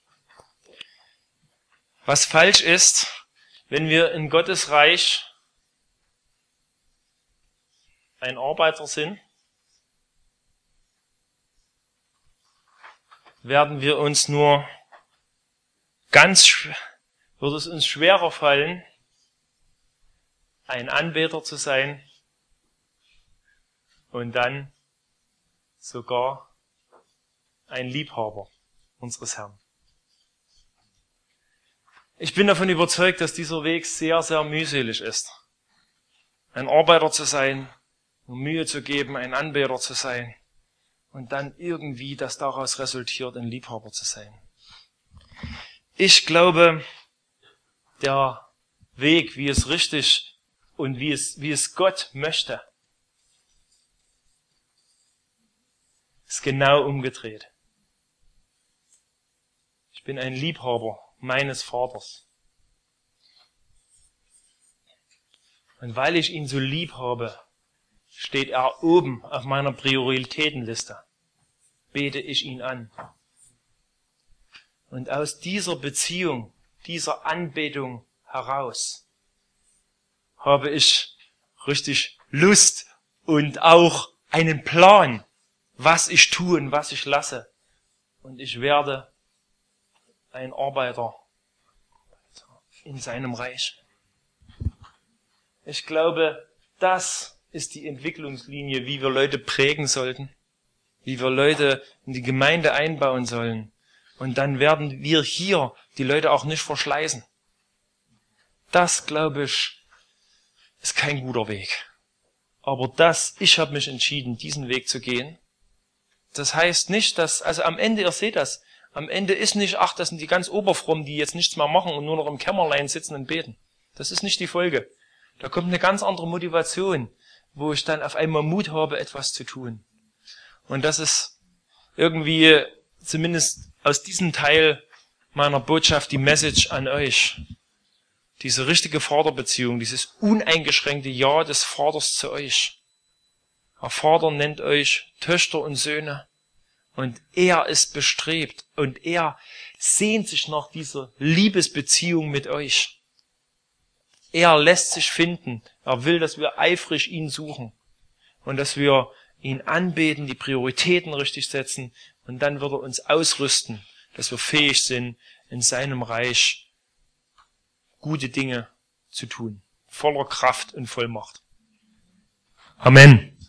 was falsch ist, wenn wir in Gottes Reich ein Arbeiter sind, werden wir uns nur ganz, wird es uns schwerer fallen, ein Anbeter zu sein und dann sogar ein Liebhaber unseres Herrn. Ich bin davon überzeugt, dass dieser Weg sehr, sehr mühselig ist. Ein Arbeiter zu sein, um Mühe zu geben, ein Anbeter zu sein und dann irgendwie, das daraus resultiert, ein Liebhaber zu sein. Ich glaube, der Weg, wie es richtig und wie es, wie es Gott möchte, ist genau umgedreht. Ich bin ein Liebhaber meines Vaters. Und weil ich ihn so lieb habe, steht er oben auf meiner Prioritätenliste. Bete ich ihn an. Und aus dieser Beziehung, dieser Anbetung heraus, habe ich richtig Lust und auch einen Plan, was ich tue und was ich lasse. Und ich werde ein Arbeiter in seinem Reich. Ich glaube, das ist die Entwicklungslinie, wie wir Leute prägen sollten, wie wir Leute in die Gemeinde einbauen sollen. Und dann werden wir hier die Leute auch nicht verschleißen. Das, glaube ich, ist kein guter Weg. Aber das, ich habe mich entschieden, diesen Weg zu gehen. Das heißt nicht, dass, also am Ende, ihr seht das, am Ende ist nicht, ach, das sind die ganz Oberfrommen, die jetzt nichts mehr machen und nur noch im Kämmerlein sitzen und beten. Das ist nicht die Folge. Da kommt eine ganz andere Motivation, wo ich dann auf einmal Mut habe, etwas zu tun. Und das ist irgendwie, zumindest aus diesem Teil meiner Botschaft die Message an euch. Diese richtige Vaterbeziehung, dieses uneingeschränkte Ja des Vaters zu euch. Der Vater nennt euch Töchter und Söhne und er ist bestrebt und er sehnt sich nach dieser Liebesbeziehung mit euch. Er lässt sich finden. Er will, dass wir eifrig ihn suchen und dass wir ihn anbeten, die Prioritäten richtig setzen und dann wird er uns ausrüsten, dass wir fähig sind, in seinem Reich gute Dinge zu tun, voller Kraft und Vollmacht. Amen.